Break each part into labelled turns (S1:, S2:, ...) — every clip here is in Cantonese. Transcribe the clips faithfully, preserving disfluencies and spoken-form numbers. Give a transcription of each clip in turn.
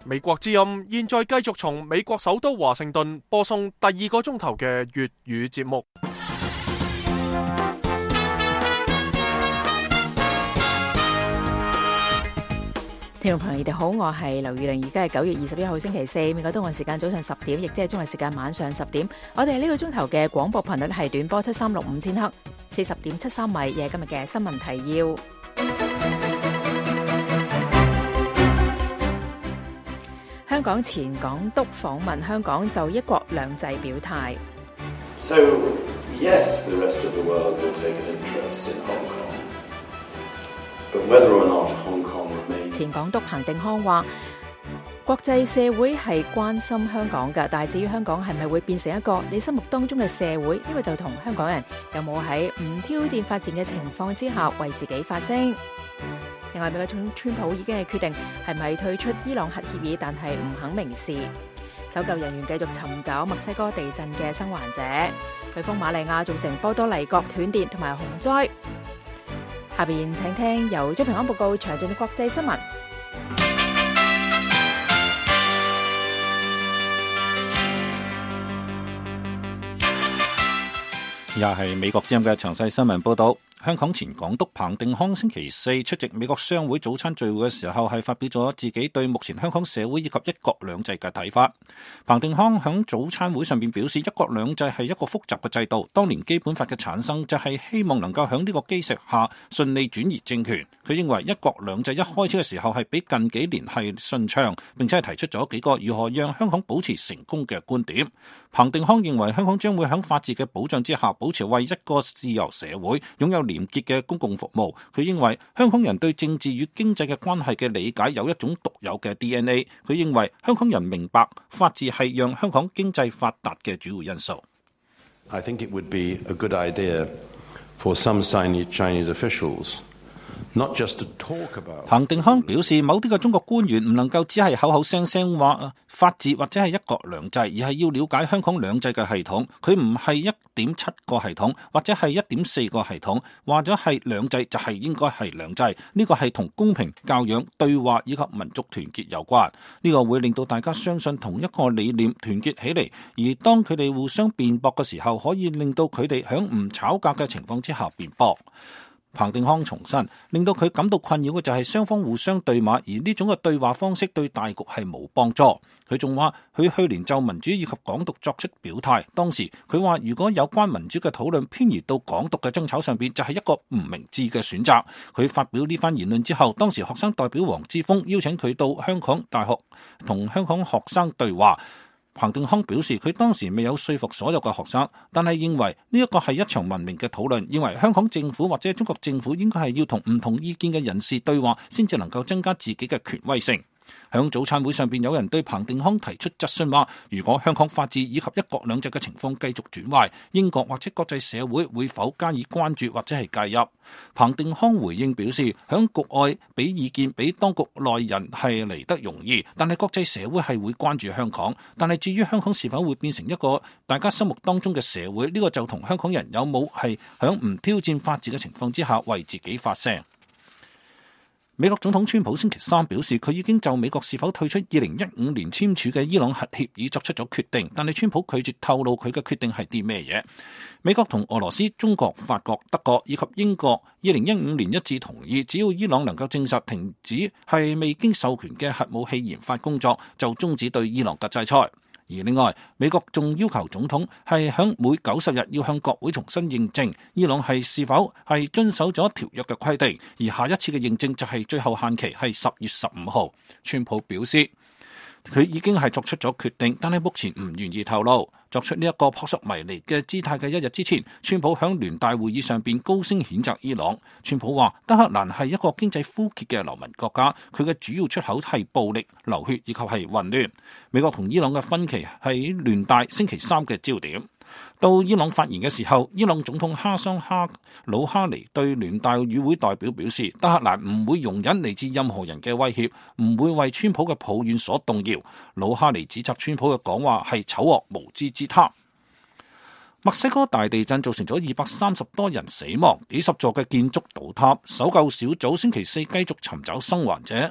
S1: 美國之音現在繼續從美國首都華盛頓播送第二個鐘頭嘅粵語節目。
S2: 聽眾朋友，你哋好，我係劉宇玲，而家係九月二十一號星期四，美國東岸時間早上十點，亦即係中國時間晚上十點。我哋呢個鐘頭嘅廣播頻率係短波七三六五千赫，四十點七三米，亦係今日嘅新聞提要。香港前港督訪問香港就一國兩制表態。
S3: So, yes, the rest of the world will take an interest in Hong Kong. But whether or not Hong Kong remains...
S2: 前港督彭定康話，國際社會係關心香港㗎，但係至於香港係咪會變成一個你心目當中嘅社會，呢個就同香港人有冇喺唔挑戰發展嘅情況之下為自己發聲。另外，美國總統川普已經係決定係咪退出伊朗核協議，但係唔肯明示。搜救人員繼續尋找墨西哥地震嘅生還者。颶風瑪利亞造成波多黎各斷電同埋洪災。下邊請聽由張平安報告詳盡嘅國際新聞。
S4: 又係美國之音嘅詳細新聞報道。香港前港督彭定康星期四出席美國商會早餐聚會嘅時候，係發表咗自己對目前香港社會以及一國兩制嘅睇法。彭定康響早餐會上邊表示，一國兩制係一個複雜嘅制度，當年基本法嘅產生就係希望能夠響呢個基石下順利轉移政權。佢認為一國兩制一開始嘅時候係比近幾年係順暢，並且係提出咗幾個如何讓香港保持成功嘅觀點。彭定康認為香港將會響法治嘅保障之下，保持為一個自由社會擁有廉潔嘅公共服務。佢認為香港人對政治與經濟嘅關係嘅理解有一種獨有嘅 D N A。佢認為香港人明白法治係讓香港經濟發達嘅主要因素。
S3: I think it would be a good idea for some Chinese officials not just to talk about。
S4: 彭定康表示，某啲嘅中國官員唔能夠只係口口聲聲話法治或者係一國兩制，而係要了解香港兩制嘅系統。佢唔係一點七個系統，或者係一點四個系統，或者係兩制就係應該係兩制。呢個係同公平、教養、對話以及民族團結有關。呢個會令到大家相信同一個理念，團結起嚟。而當佢哋互相辯駁嘅時候，可以令到佢哋喺唔吵架嘅情況之下辯駁。彭定康重申，令到佢感到困擾嘅就係雙方互相對罵，而呢種嘅對話方式對大局係冇幫助。佢仲話，佢去年就民主以及港獨作出表態，當時佢話如果有關民主嘅討論偏移到港獨嘅爭吵上邊，就係一個唔明智嘅選擇。佢發表呢番言論之後，當時學生代表黃之鋒邀請佢到香港大學同香港學生對話。彭定康表示，佢當時未有說服所有嘅學生，但係認為呢一個係一場文明嘅討論，認為香港政府或者中國政府應該係要同唔同意見嘅人士對話，先至能夠增加自己嘅權威性。響早餐會上邊，有人對彭定康提出質詢話，如果香港法治以及一國兩制嘅情況繼續轉壞，英國或者國際社會會否加以關注或者係介入？彭定康回應表示，響局外俾意見俾當局內人係嚟得容易，但係國際社會係會關注香港。但係至於香港是否會變成一個大家心目當中嘅社會，呢個就同香港人有冇係響唔挑戰法治嘅情況之下為自己發聲。美國總統川普星期三表示，佢已經就美國是否退出二零一五年簽署嘅伊朗核協議作出咗決定，但係川普拒絕透露佢嘅決定係啲咩嘢。美國同俄羅斯、中國、法國、德國以及英國二零一五年一致同意，只要伊朗能夠證實停止係未經授權嘅核武器研發工作，就終止對伊朗嘅制裁。而另外，美國仲要求總統係響每九十日要向國會重新認證伊朗係是否係遵守咗條約嘅規定，而下一次嘅認證就係最後限期係十月十五號。川普表示，佢已經係作出咗決定，但係目前唔願意透露。作出呢一個撲朔迷離嘅姿態嘅一日之前，川普響聯大會議上邊高聲譴責伊朗。川普話，德黑蘭係一個經濟枯竭嘅流民國家，佢嘅主要出口係暴力、流血以及係混亂。美國同伊朗嘅分歧係聯大星期三嘅焦點。到伊朗發言嘅時候，伊朗總統哈桑哈魯哈尼對聯大與會代表表示，德黑蘭唔會容忍嚟自任何人嘅威脅，唔會為川普嘅抱怨所動搖。魯哈尼指責川普嘅講話係醜惡無知之談。墨西哥大地震造成咗二百三十多人死亡，幾十座嘅建築倒塌，搜救小組星期四繼續尋找生還者。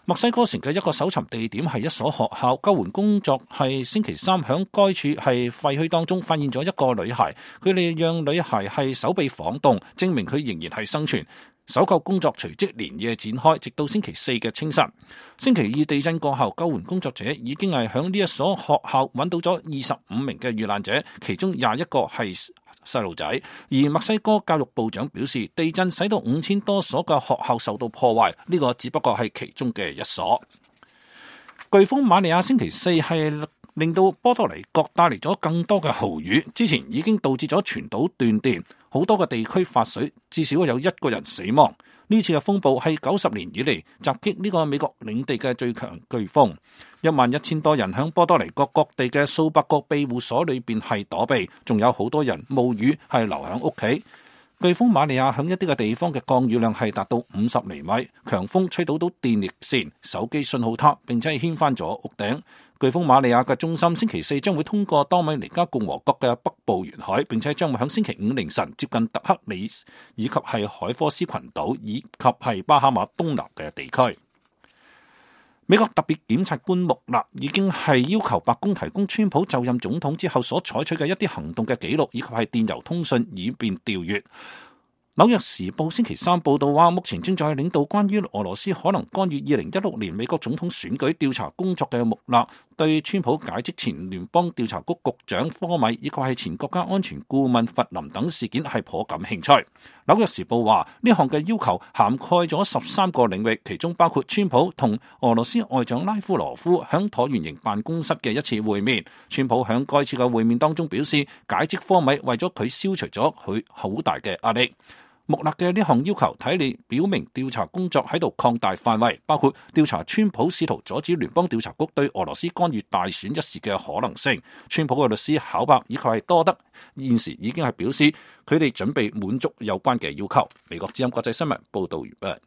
S4: 墨西哥城嘅一個搜尋地點係一所學校，救援工作係星期三響該處係廢墟當中發現咗一個女孩，佢哋讓女孩係手臂晃動，證明佢仍然係生存。搜救工作隨即連夜展開，直到星期四嘅清晨。星期二地震過後，救援工作者已經係響呢一所學校揾到咗二十五名嘅遇難者，其中廿一個係細路仔。而墨西哥教育部長表示，地震使到五千多所嘅學校受到破壞，呢、這個只不過係其中嘅一所。颶風瑪利亞星期四係令到波多黎各帶嚟咗更多嘅豪雨，之前已經導致咗全島斷電，好多個地區發水，至少有一個人死亡。呢次嘅風暴係九十年以嚟襲擊呢個美國領地嘅最強颶風，一萬一千多人響波多黎各各地嘅數百個庇護所裏邊係躲避，仲有好多人冒雨係留響屋企。颶風瑪利亞響一啲嘅地方嘅降雨量係達到五十厘米，強風吹倒到電力線、手機信號塔，並且係掀翻咗屋頂。颶風瑪利亞嘅中心星期四將會通過多米尼加共和國嘅北部沿海，並且將會響星期五凌晨接近特克里以及係海科斯群島以及係巴哈馬東南嘅地區。美國特別檢察官穆勒已經係要求白宮提供川普就任總統之後所採取嘅一啲行動嘅記錄以及係電郵通訊，以便調閱。紐約時報星期三報道話，目前正在領導關於俄羅斯可能干預二零一六年美國總統選舉調查工作嘅穆勒，對川普解職前聯邦調查局局長科米以及係前國家安全顧問弗林等事件係頗感興趣。紐約時報話，呢項嘅要求涵蓋咗十三個領域，其中包括川普同俄羅斯外長拉夫羅夫響橢圓形辦公室嘅一次會面。川普響該次嘅會面當中表示，解職科米為咗佢消除咗佢好大嘅壓力。穆勒嘅呢項要求睇嚟表明調查工作喺度擴大範圍，包括調查川普試圖阻止聯邦調查局對俄羅斯干預大選一事嘅可能性。川普嘅律師考伯以及係多德現時已經係表示，佢哋準備滿足有關嘅要求。美國之音國際新聞報道完畢。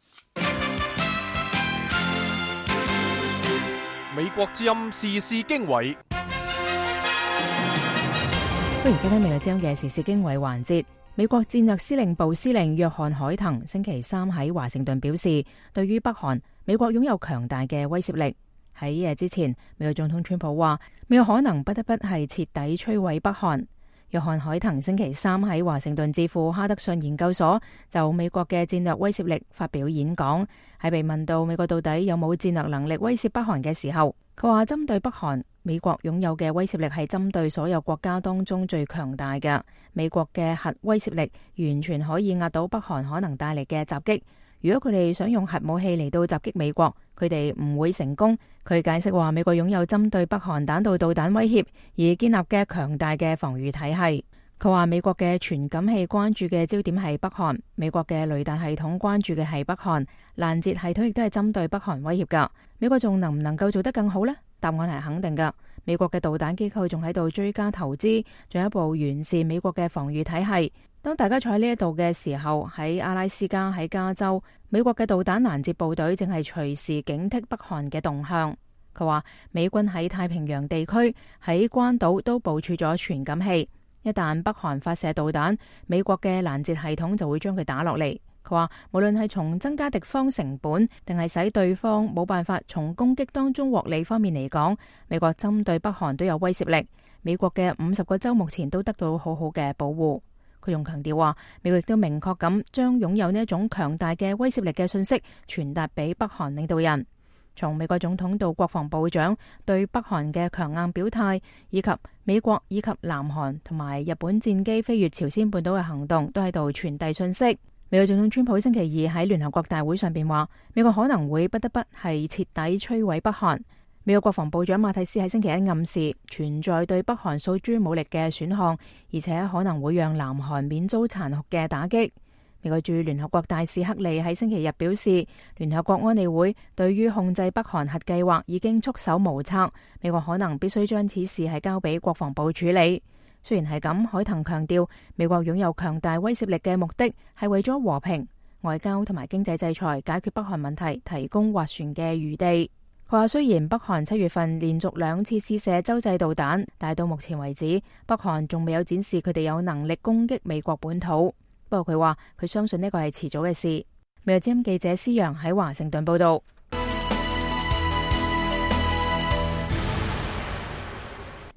S1: 美國之音時事經緯，
S2: 歡迎收聽美國之音嘅時事經緯環節。美國戰略司令部司令約翰海騰星期三喺華盛頓表示，對於北韓，美國擁有強大嘅威懾力。喺一日之前，美國總統川普話，美國可能不得不係徹底摧毀北韓。約翰海騰星期三喺華盛頓智庫哈德遜研究所就美國嘅戰略威懾力發表演講，喺被問到美國到底有冇戰略能力威懾北韓嘅時候，佢話針對北韓，美國擁有嘅威懾力係針對所有國家當中最強大嘅。美國嘅核威懾力完全可以壓倒北韓可能帶嚟嘅襲擊。如果佢哋想用核武器嚟到襲擊美國，佢哋唔會成功。佢解釋話，美國擁有針對北韓彈道導彈威脅而建立嘅強大嘅防禦體系。佢話美國嘅傳感器關注嘅焦點係北韓，美國嘅雷達系統關注嘅係北韓，攔截系統亦都係針對北韓威脅噶。美國仲能唔能夠做得更好呢？答案係肯定噶。美國嘅導彈機構仲喺度追加投資，進一步完善美國嘅防禦體系。當大家坐喺呢一度嘅時候，喺阿拉斯加、喺加州，美國嘅導彈攔截部隊正係隨時警惕北韓嘅動向。佢話美軍喺太平洋地區、喺關島都部署咗傳感器，一旦北韓發射導彈，美國嘅攔截系統就會將佢打落嚟。佢話無論係從增加敵方成本，定係使對方冇辦法從攻擊當中獲利方面嚟講，美國針對北韓都有威懾力。美國嘅五十個州目前都得到好好嘅保護。佢仲強調話，美國亦都明確咁將擁有呢一種強大嘅威懾力嘅信息傳達俾北韓領導人。從美國總統到國防部長對北韓嘅強硬表態，以及美國以及南韓同埋日本戰機飛越朝鮮半島嘅行動，都喺度傳遞信息。美國總統川普星期二喺聯合國大會上邊話，美國可能會不得不係徹底摧毀北韓。美國國防部長馬蒂斯喺星期一暗示，存在對北韓訴諸武力嘅選項，而且可能會讓南韓免遭殘酷嘅打擊。美國駐聯合國大使克利喺星期日表示，聯合國安理會對於控制北韓核計劃已經束手無策，美國可能必須將此事係交俾國防部處理。雖然係咁，海騰強調美國擁有強大威懾力嘅目的係為咗和平、外交同埋經濟制裁解決北韓問題提供斡旋嘅餘地。佢話雖然北韓七月份連續兩次試射洲際導彈，但係到目前為止，北韓仲未有展示佢哋有能力攻擊美國本土。不過佢話佢相信呢個係遲早嘅事。美國之音記者施陽喺華盛頓報道。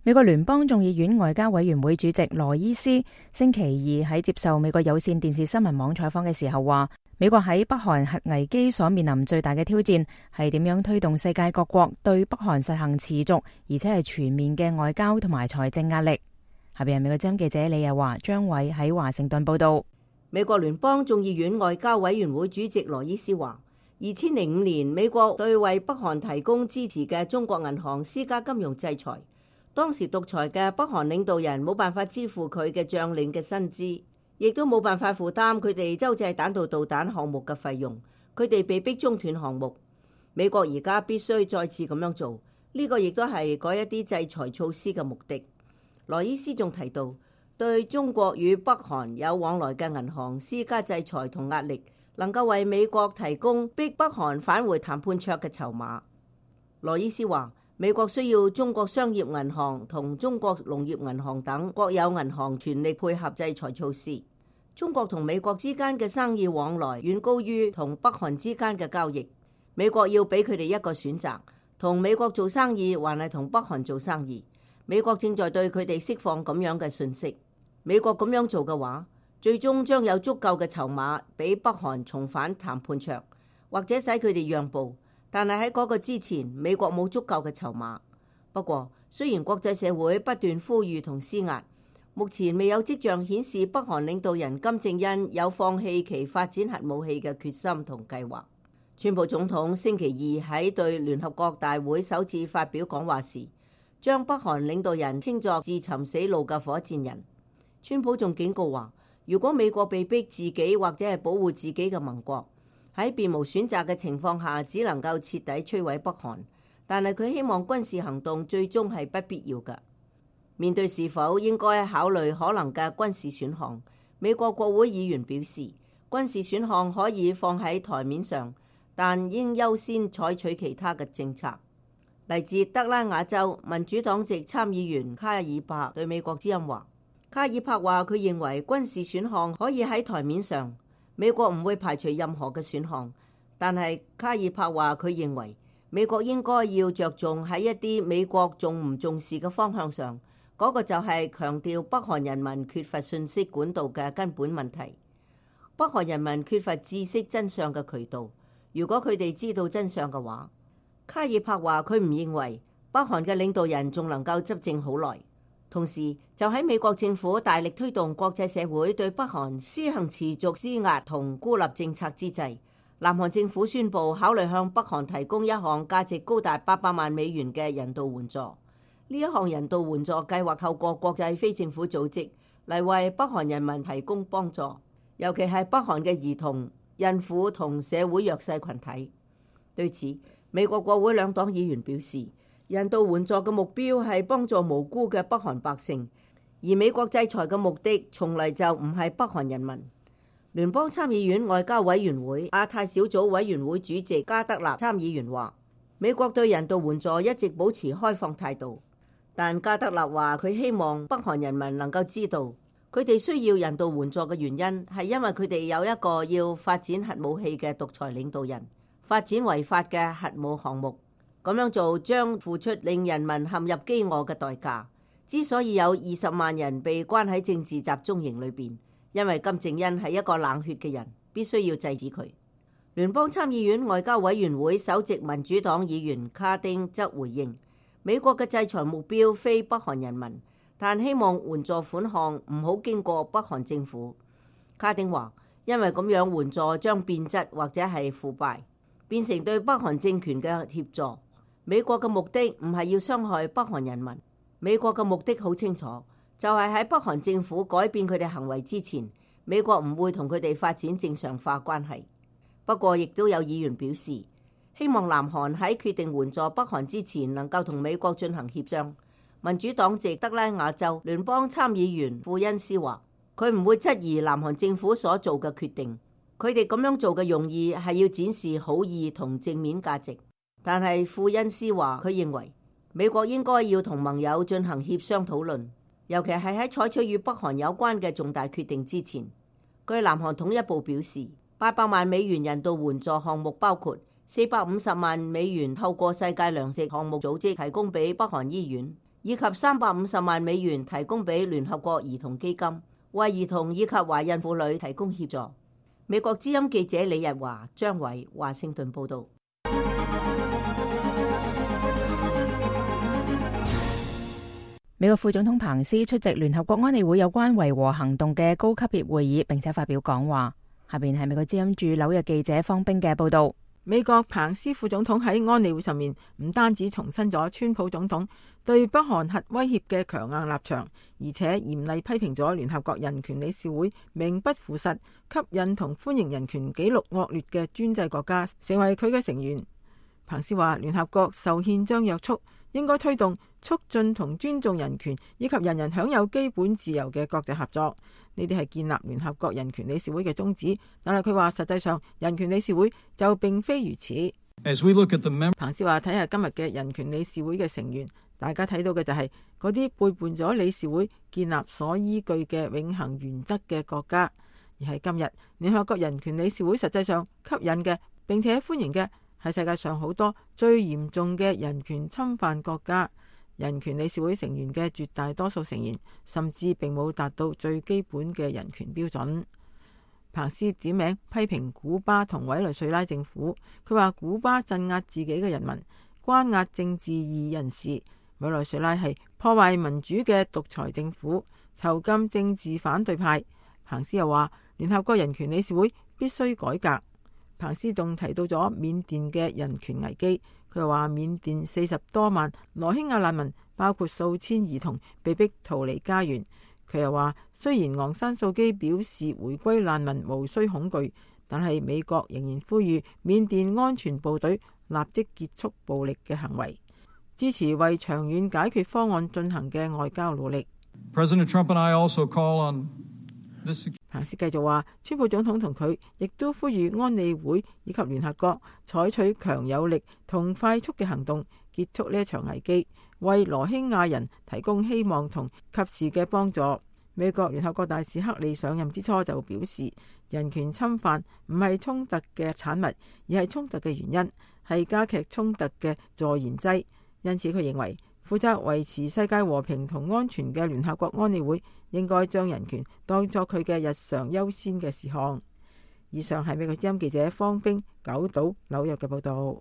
S2: 美國聯邦眾議院外交委員會主席羅伊斯星期二喺接受美國有線電視新聞網採訪嘅時候話，美國喺北韓核危機所面臨最大嘅挑戰係點樣推動世界各國對北韓實行持續而且係全面嘅外交同埋財政壓力。下邊係美國之音記者李日華、張偉喺華盛頓報道。
S5: 美國聯邦眾議院外交委員會主席羅伊斯話，二千零五年美國對為北韓提供支持嘅中國銀行施加金融制裁，當時獨裁嘅北韓領導人冇辦法支付佢嘅將領嘅薪資，亦都冇辦法負擔佢哋洲際彈道導彈項目嘅費用，佢哋被逼中斷項目。美國而家必須再次咁樣做，呢個亦都係改一啲制裁措施嘅目的。羅伊斯仲提到，對中國與北韓有往來嘅銀行施加制裁同壓力，能夠為美國提供逼北韓返回談判桌嘅籌碼。羅伊斯話，美國需要中國商業銀行同中國農業銀行等國有銀行全力配合制裁措施。中國同美國之間嘅生意往來遠高於同北韓之間嘅交易，美國要俾佢哋一個選擇，同美國做生意還係同北韓做生意。美國正在對佢哋釋放咁樣嘅訊息。美國咁樣做嘅話，最終將有足夠嘅籌碼俾北韓重返談判桌，或者使佢哋讓步。但係喺嗰個之前，美國冇足夠嘅籌碼。不過，雖然國際社會不斷呼籲同施壓，目前未有跡象顯示北韓領導人金正恩有放棄其發展核武器嘅決心同計劃。川普總統星期二喺對聯合國大會首次發表講話時，將北韓領導人稱作自尋死路嘅火箭人。川普仲警告話，如果美國被逼自己或者係保護自己嘅盟國，喺別無選擇嘅情況下，只能夠徹底摧毀北韓。但係佢希望軍事行動最終係不必要嘅。面對是否應該考慮可能嘅軍事選項，美國國會議員表示，軍事選項可以放喺台面上，但應優先採取其他嘅政策。嚟自德拉瓦州民主黨籍參議員卡爾帕對美國之音話，卡爾帕話佢認為軍事選項可以喺台面上，美國唔會排除任何嘅選項。但係卡爾帕話佢認為美國應該要着重喺一啲美國重唔重視嘅方向上，嗰、那個就係強調北韓人民缺乏信息管道嘅根本問題。北韓人民缺乏知識真相嘅渠道，如果佢哋知道真相嘅話，卡爾帕話佢唔認為北韓嘅領導人仲能夠執政好耐。同時就喺美國政府大力推動國際社會對北韓施行持續施壓同孤立政策之際，南韓政府宣布考慮向北韓提供一項價值高達八百萬美元嘅人道援助。呢一項人道援助計劃透過國際非政府組織嚟為北韓人民提供幫助，尤其係北韓嘅兒童、孕婦同社會弱勢群體。對此，美國國會兩黨議員表示，人道援助嘅目標係幫助無辜嘅北韓百姓，而美國制裁嘅目的從嚟就唔係北韓人民。聯邦參議院外交委員會亞太小組委員會主席加德納參議員話，美國對人道援助一直保持開放態度，但加德納話佢希望北韓人民能夠知道，佢哋需要人道援助嘅原因係因為佢哋有一個要發展核武器嘅獨裁領導人，發展違法嘅核武項目，咁樣做將付出令人民陷入飢餓嘅代價。之所以有二十萬人被關喺政治集中營裏邊，因為金正恩係一個冷血嘅人，必須要制止佢。聯邦參議院外交委員會首席民主黨議員卡丁則回應，美國嘅制裁目標非北韓人民，但希望援助款項唔好經過北韓政府。卡丁話，因為咁樣援助將變質或者係腐敗，變成對北韓政權嘅協助。美國嘅目的唔係要傷害北韓人民，美國嘅目的好清楚，就係喺北韓政府改變佢哋行為之前，美國唔會同佢哋發展正常化關係。不過，亦都有議員表示，希望南韓喺決定援助北韓之前，能夠同美國進行協商。民主黨籍德拉瓦州聯邦參議員富恩斯話，佢唔會質疑南韓政府所做嘅決定，佢哋咁樣做嘅用意係要展示好意同正面價值。但係富恩斯話，佢認為美國應該要同盟友進行協商討論，尤其係喺採取與北韓有關嘅重大決定之前。據南韓統一部表示，八百萬美元人道援助項目包括四百五十萬美元透過世界糧食項目組織提供俾北韓醫院， 以及三百五十萬美元提供俾聯合國兒童基金，為兒童以及懷孕婦女提供協助。美國之音記者李日華、張偉華盛頓報導。
S2: 美國副總統彭斯出席聯合國安理會有關維和行動嘅高級別會議，並且發表講話。下邊係美國之音駐紐約記者方冰嘅報導。
S6: 美國彭斯副總統喺安理會上面唔單止重申咗川普總統對北韓核威脅嘅強硬立場，而且嚴厲批評咗聯合國人權理事會名不符實、吸引同歡迎人權紀錄惡劣嘅專制國家成為佢嘅成員。彭斯話聯合國受憲章約束，應該推動促進同尊重人權以及人人享有基本自由嘅國際合作，呢啲係建立聯合國人權理事會嘅宗旨。但係佢話實際上人權理事會就並非如此。
S7: As we look at the mem-
S6: 彭斯話睇下今日嘅人權理事會嘅成員，大家睇到嘅就係嗰啲背叛咗理事會建立所依據嘅永恆原則嘅國家，而係今日聯合國人權理事會實際上吸引嘅並且歡迎嘅係世界上好多最嚴重嘅人權侵犯國家。人權理事會成員嘅絕大多數成員甚至並冇達到最基本嘅人權標準。彭斯點名批評古巴同委內瑞拉政府，佢話古巴鎮壓自己嘅人民，關押政治異人士；委內瑞拉係破壞民主嘅獨裁政府，囚禁政治反對派。彭斯又話聯合國人權理事會必須改革。彭斯仲提到咗緬甸嘅人權危機，佢又話緬甸四十多萬羅興亞難民，包括數千兒童，被逼逃離家園。佢又話雖然昂山素基表示回歸難民無需恐懼，但係美國仍然呼籲緬甸安全部隊立即結束暴力嘅行為，支持為長遠解決方案進行嘅外交努力。
S7: President Trump and I also call on this...
S6: 彭斯繼續話，川普總統同佢亦都呼籲安理會以及聯合國採取強有力同快速嘅行動，結束呢一場危機，為羅興亞人提供希望同及時嘅幫助。美國聯合國大使克里上任之初就表示，人權侵犯唔係衝突嘅產物，而係衝突嘅原因，係加劇衝突嘅助燃劑。因此佢認為負責維持世界和平同安全嘅聯合國安理會應該將人權當作佢嘅日常優先嘅事項。以上係美國之音記者方冰九島紐約嘅報道。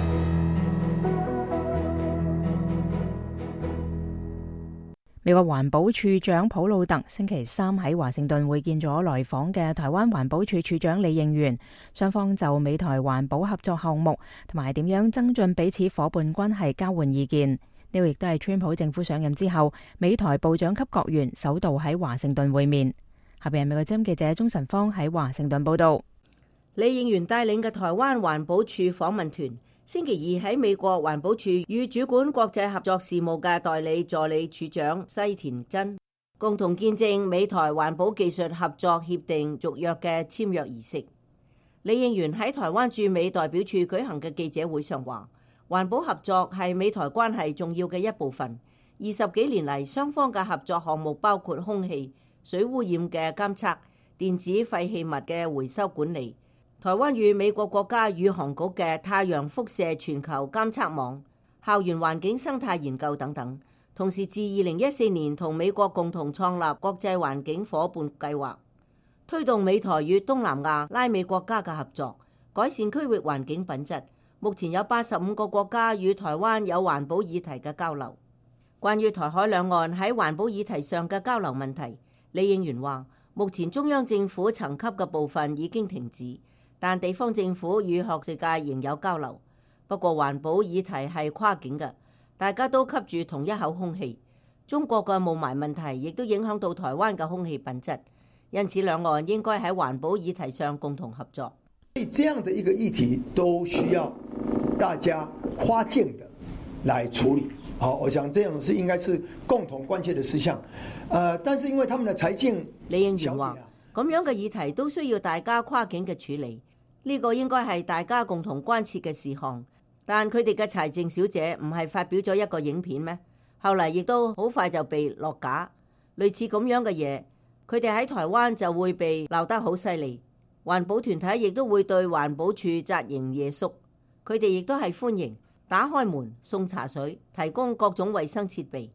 S2: 美國環保署長普魯特星期三喺華盛頓會見咗來訪嘅台灣環保署署長李應元，雙方就美台環保合作項目同埋點樣增進彼此夥伴關係交換意見。呢個亦都係川普政府上任之後，美台部長級閣員首度喺華盛頓會面。下邊係美國之音記者鍾晨芳喺華盛頓報道。
S5: 李應元帶領嘅台灣環保署訪問團星期二喺美國環保署與主管國際合作事務嘅代理助理處長西田真共同見證美台環保技術合作協定續約嘅簽約儀式。李應元喺台灣駐美代表處舉行嘅記者會上話，環保合作係美台關係重要嘅一部分。二十幾年嚟，雙方嘅合作項目包括空氣、水污染嘅監測、電子廢棄物嘅回收管理、台灣與美國國家宇航局嘅太陽輻射全球監測網、校園環境生態研究等等。同時，自二零一四年同美國共同創立國際環境夥伴計劃，推動美台與東南亞拉美國家嘅合作，改善區域環境品質。目前有八十五個國家與台灣有環保議題嘅交流。關於台海兩岸喺環保議題上嘅交流問題，李應元話，目前中央政府層級嘅部分已經停止，但地方政府與學術界仍有交流。不過環保議題係跨境嘅，大家都吸住同一口空氣。中國嘅霧霾問題亦都影響到台灣嘅空氣品質，因此兩岸應該喺環保議題上共同合作。
S8: 所以這樣的一個議題都需要大家跨境的來處理。好，我想這樣是應該是共同關切的事項。呃，但是因為他們的財政，
S5: 李應元話，咁樣嘅議題都需要大家跨境嘅處理，呢個應該係大家共同關切嘅事項。但佢哋嘅財政小姐唔係發表咗一個影片咩？後嚟亦都好快就被落架。類似咁樣嘅嘢，佢哋喺台灣就會被鬧得好犀利。環保團體亦都會對環保署責迎夜宿，佢哋亦都係歡迎打開門送茶水，提供各種衛生設備。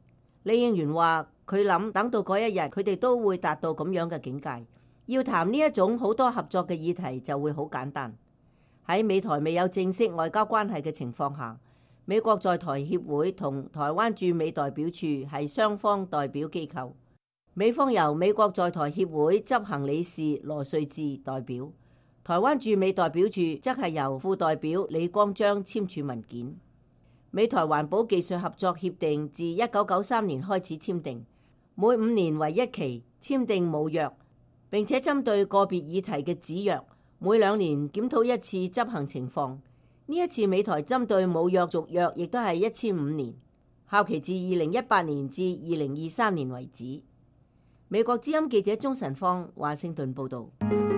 S5: 李應元話：佢諗等到嗰一日，佢哋都會達到咁樣嘅境界。要談呢一種好多合作嘅議題就會好簡單。喺美台未有正式外交關係嘅情況下，美國在台協會同台灣駐美代表處係雙方代表機構。美方由美國在台協會執行理事羅瑞智代表，台灣駐美代表處則係由副代表李光章簽署文件。美台環保技術合作協定自一九九三年開始簽訂，每五年為一期，簽訂母約，並且針對個別議題嘅子約，每兩年檢討一次執行情況。呢一次美台針對母約續約亦都係一簽五年，效期自二零一八年至二零二三年為止。美國之音記者鍾晨芳華盛頓報導。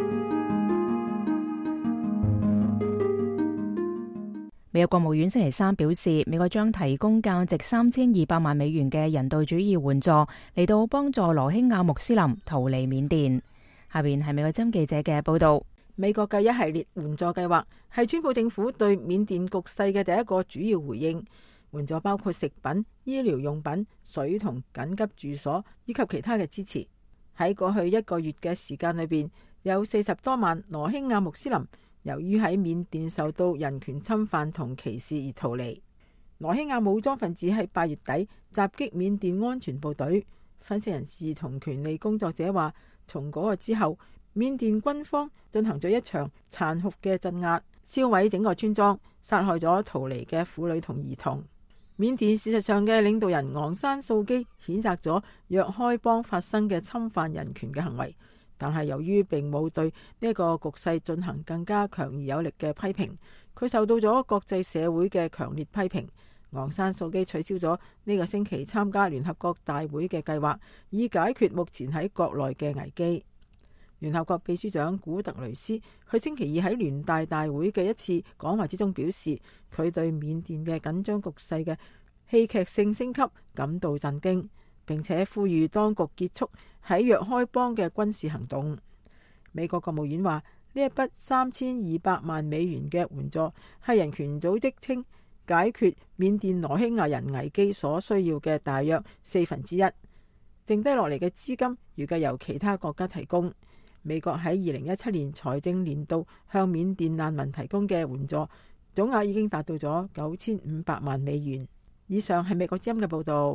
S2: 美國國務院星期三表示，美國將提供價值三千二百萬美元嘅人道主義援助，嚟到幫助羅興亞穆斯林逃離緬甸。下邊係美國之音記者嘅報導。
S6: 美國嘅一系列援助計劃係川普政府對緬甸局勢嘅第一個主要回應。援助包括食品、醫療用品、水同緊急住所以及其他嘅支持。喺過去一個月嘅時間裏邊，有四十多萬羅興亞穆斯林由於喺緬甸受到人權侵犯同歧視而逃離。羅興亞武裝分子喺八月底襲擊緬甸安全部隊。分析人士同權利工作者話，從嗰個之後，緬甸軍方進行咗一場殘酷嘅鎮壓，燒毀整個村莊，殺害咗逃離嘅婦女同兒童。緬甸事實上嘅領導人昂山素基譴責咗若開邦發生嘅侵犯人權嘅行為，但係由於並冇對呢一個局勢進行更加強而有力嘅批評，佢受到咗國際社會嘅強烈批評。昂山素基取消咗呢個星期參加聯合國大會嘅計劃，以解決目前喺國內嘅危機。聯合國秘書長古特雷斯佢星期二喺聯大大會嘅一次講話之中表示，佢對緬甸嘅緊張局勢嘅戲劇性升級感到震驚，並且呼籲當局結束喺若開邦嘅軍事行動。美國國務院話，呢一筆三千二百萬美元嘅援助係人權組織稱解決緬甸羅興亞人危機所需要嘅大約四分之一，剩低落嚟嘅資金預計由其他國家提供。美國喺二零一七年財政年度向緬甸難民提供嘅援助總額已經達到咗九千五百萬美元。以上係美國之音嘅報道。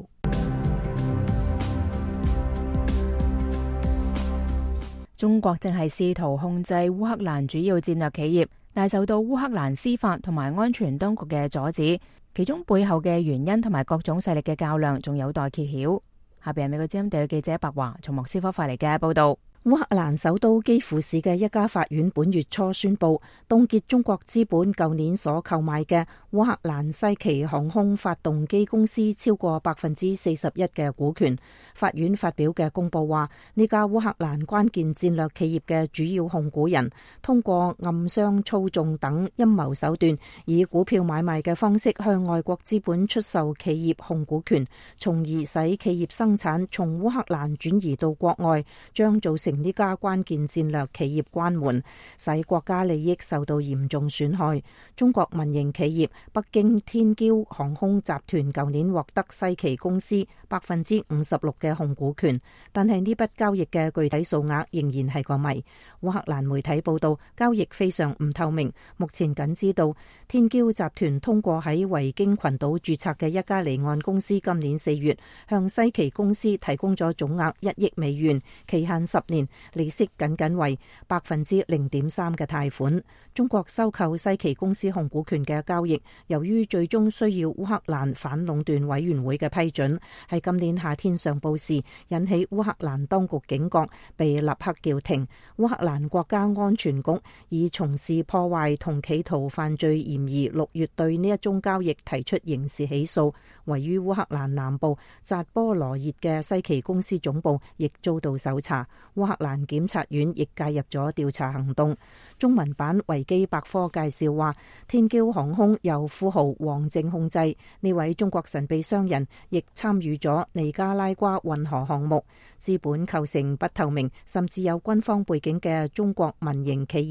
S2: 中國正係試圖控制烏克蘭主要戰略企業，但受到烏克蘭司法同埋安全當局嘅阻止，其中背後嘅原因同埋各種勢力嘅較量仲有待揭曉。下邊係美國之音地嘅記者白華從莫斯科發嚟嘅報道。
S9: 烏克蘭首都基輔市嘅一家法院本月初宣布凍結中國資本舊年所購買嘅烏克蘭西奇航空發動機公司超過百分之四十一嘅股權。法院發表嘅公佈話，呢家烏克蘭關鍵戰略企業嘅主要控股人通過暗箱操縱等陰謀手段，以股票買賣嘅方式向外國資本出售企業控股權，從而使企業生產從烏克蘭轉移到國外，將造成呢家關鍵戰略企業關門，使國家利益受到嚴重損害。中國民營企業北京天驕航空集團舊年獲得西奇公司百分之五十六嘅控股權，但係呢筆交易嘅具體數額仍然係個謎。烏克蘭媒體報道，交易非常唔透明，目前僅知道天驕集團通過喺維京群島註冊嘅一家離岸公司，今年四月向西奇公司提供咗總額一億美元，期限十年。利息僅僅為百分之零點三嘅貸款。中國收購西奇公司控股權嘅交易，由於最終需要烏克蘭反壟斷委員會嘅批准，喺今年夏天上報時引起烏克蘭當局警覺，被立刻叫停。烏克蘭國家安全局以從事破壞同企圖犯罪嫌疑，六月對呢一宗交易提出刑事起訴。位於烏克蘭南部扎波羅熱嘅西奇公司總部亦遭到搜查。烏克蘭檢察院亦介入咗調查行動。中文版維基百科介紹話，天驕航空由富豪王正控制，呢位中國神秘商人亦參與咗尼加拉瓜運河項目。資本構成不透明，甚至有軍方背景嘅中國民營企業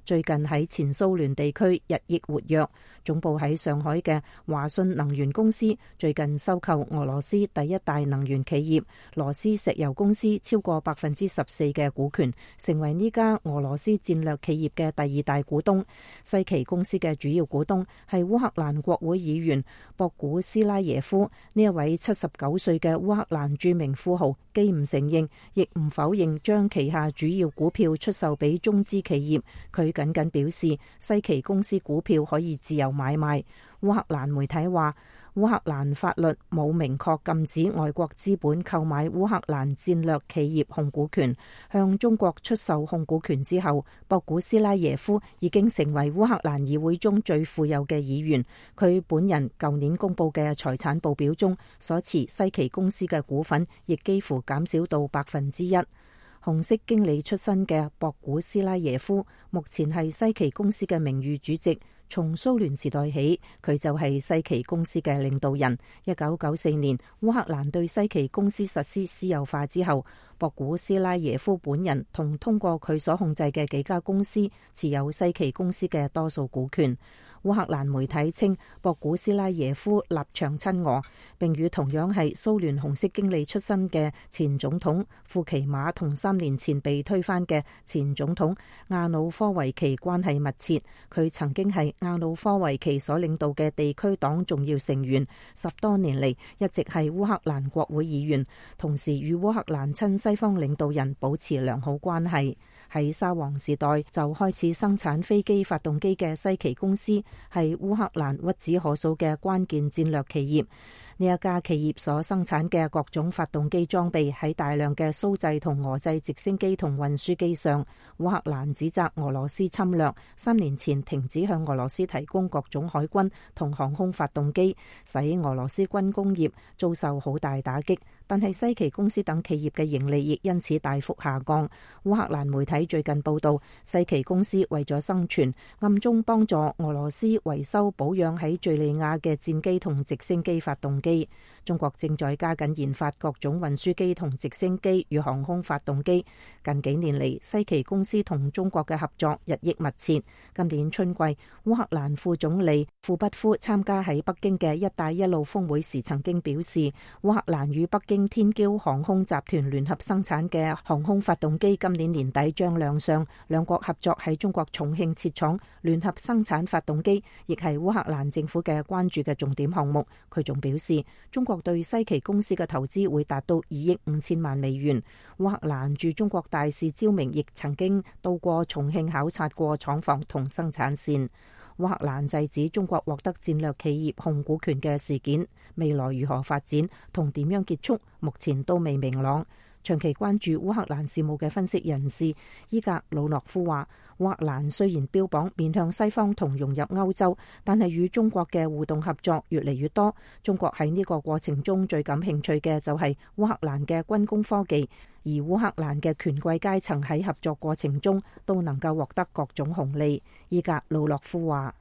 S9: 最近喺前蘇聯地區日益活躍。總部喺上海嘅華信能源公司最近收購俄羅斯第一大能源企業羅斯石油公司超過百分之十四嘅股權，成為呢家俄羅斯戰略企業嘅第二大股東。西奇公司嘅主要股東係烏克蘭國會議員博古斯拉耶夫。呢一位七十九歲嘅烏克蘭著名富豪，既唔承認亦唔否認將旗下主要股票出售俾中資企業。佢僅僅表示西奇公司股票可以自由買賣。烏克蘭媒體話，烏克蘭法律冇明確禁止外國資本購買烏克蘭戰略企業控股權。向中國出售控股權之後，博古斯拉耶夫已經成為烏克蘭議會中最富有嘅議員。佢本人舊年公布嘅財產報表中所持西奇公司嘅股份，亦幾乎減少到百分之一。紅色經理出身嘅博古斯拉耶夫，目前係西奇公司嘅名譽主席。從蘇聯時代起，佢就係西奇公司嘅領導人。一九九四年，烏克蘭對西奇公司實施私有化之後，博古斯拉耶夫本人同通過佢所控制嘅幾家公司持有西奇公司嘅多數股權。烏克蘭媒體稱博古斯拉耶夫立場親俄，並與同樣係蘇聯紅色經理出身嘅前總統庫奇馬同三年前被推翻嘅前總統亞努科維奇關係密切。佢曾經係亞努科維奇所領導嘅地區黨重要成員，十多年嚟一直係烏克蘭國會議員，同時與烏克蘭親西方領導人保持良好關係。喺沙皇時代就開始生產飛機發動機嘅西奇公司，係烏克蘭屈指可數嘅關鍵戰略企業。呢一家企業所生產嘅各種發動機裝備喺大量嘅蘇製同俄製直升機同運輸機上。烏克蘭指責俄羅斯侵略，三年前停止向俄羅斯提供各種海軍同航空發動機，使俄羅斯軍工業遭受好大打擊。但係西奇公司等企業嘅盈利亦因此大幅下降。烏克蘭媒體最近報道，西奇公司為咗生存，暗中幫助俄羅斯維修保養喺敘利亞嘅戰機同直升機發動機。中國正在加緊研發各種運輸機同直升機與航空發動機。近幾年嚟，西奇公司同中國嘅合作日益密切。今年春季，烏克蘭副總理庫畢夫參加喺北京嘅「一帶一路」峰會時曾經表示，烏克蘭與北京天驕航空集團聯合生產嘅航空發動機今年年底將亮相。兩國合作喺中國重慶設廠聯合生產發動機，亦係烏克蘭政府嘅關注嘅重點項目。佢仲表示，中國對西奇公司嘅投資會達到二億五千萬美元。烏克蘭駐中國大使焦明亦曾經到過重慶考察過廠房同生產線。烏克蘭制止中國獲得戰略企業控股權嘅事件，未來如何發展同點樣結束，目前都未明朗。長期關注烏克蘭事務嘅分析人士伊格魯諾夫話，烏克蘭雖然標榜面向西方同融入歐洲，但係與中國嘅互動合作越嚟越多。中國喺呢個過程中最感興趣嘅就係烏克蘭嘅軍工科技，而烏克蘭嘅權貴階層喺合作過程中都能夠獲得各種紅利。伊格魯諾夫話，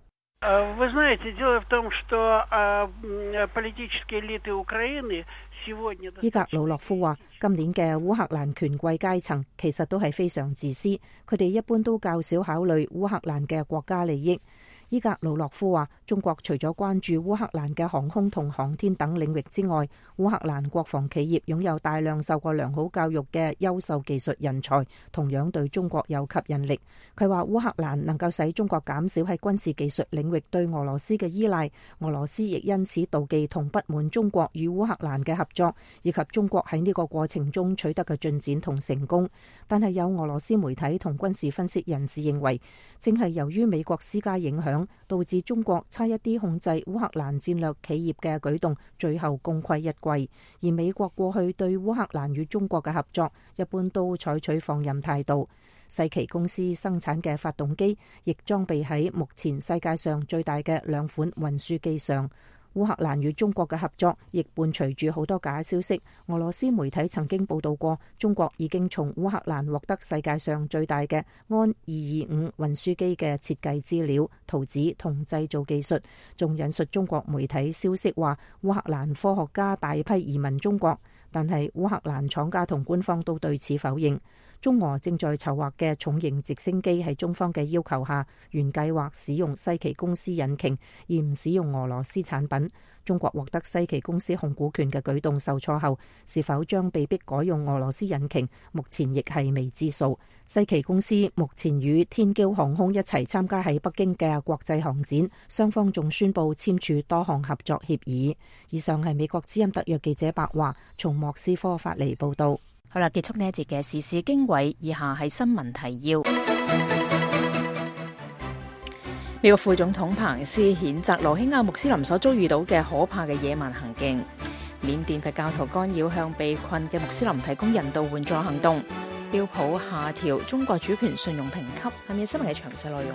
S10: вы знаете, дело в том, что политические элиты Украины сегодня...
S9: 伊格魯諾夫話，今年嘅烏克蘭權貴階層其實都係非常自私，佢哋一般都較少考慮烏克蘭嘅國家利益。伊格魯諾夫話，中國除咗關注烏克蘭嘅航空同航天等領域之外，烏克蘭國防企業擁有大量受過良好教育嘅優秀技術人才，同樣對中國有吸引力。佢話烏克蘭能夠使中國減少喺軍事技術領域對俄羅斯嘅依賴，俄羅斯亦因此妒忌同不滿中國與烏克蘭嘅合作，以及中國喺呢個過程中取得嘅進展同成功。但係有俄羅斯媒體同軍事分析人士認為，正係由於美國施加影響，導致中國差一啲控制烏克蘭戰略企業嘅舉動最後功虧一簣。而美國過去對烏克蘭與中國嘅合作一般都採取放任態度。西奇公司生產嘅發動機亦裝備喺目前世界上最大嘅兩款運輸機上。烏克蘭與中國嘅合作亦伴隨住好多假消息。俄羅斯媒體曾經報道過，中國已經從烏克蘭獲得世界上最大嘅安二二五運輸機嘅設計資料、圖紙同製造技術。仲引述中國媒體消息話，烏克蘭科學家大批移民中國，但係烏克蘭廠家同官方都對此否認。 中俄正在籌劃嘅重型直升機喺中方嘅要求下，原計劃使用西奇公司引擎，而唔使用俄羅斯產品。中國獲得西奇公司控股權嘅舉動受挫後，是否將被迫改用俄羅斯引擎，目前亦係未知數。西奇公司目前與天驕航空一齊參加喺北京嘅國際航展，雙方仲宣布簽署多項合作協議。以上係美國之音特約記者白華從莫斯科發嚟報道。
S2: 好啦，結束呢一節嘅時事經緯，以下係新聞提要。美國副總統彭斯譴責羅興亞穆斯林所遭遇到嘅可怕嘅野蠻行徑。緬甸佛教徒干擾向被困嘅穆斯林提供人道援助行動。標普下調中國主權信用評級。係咪新聞嘅詳細內容？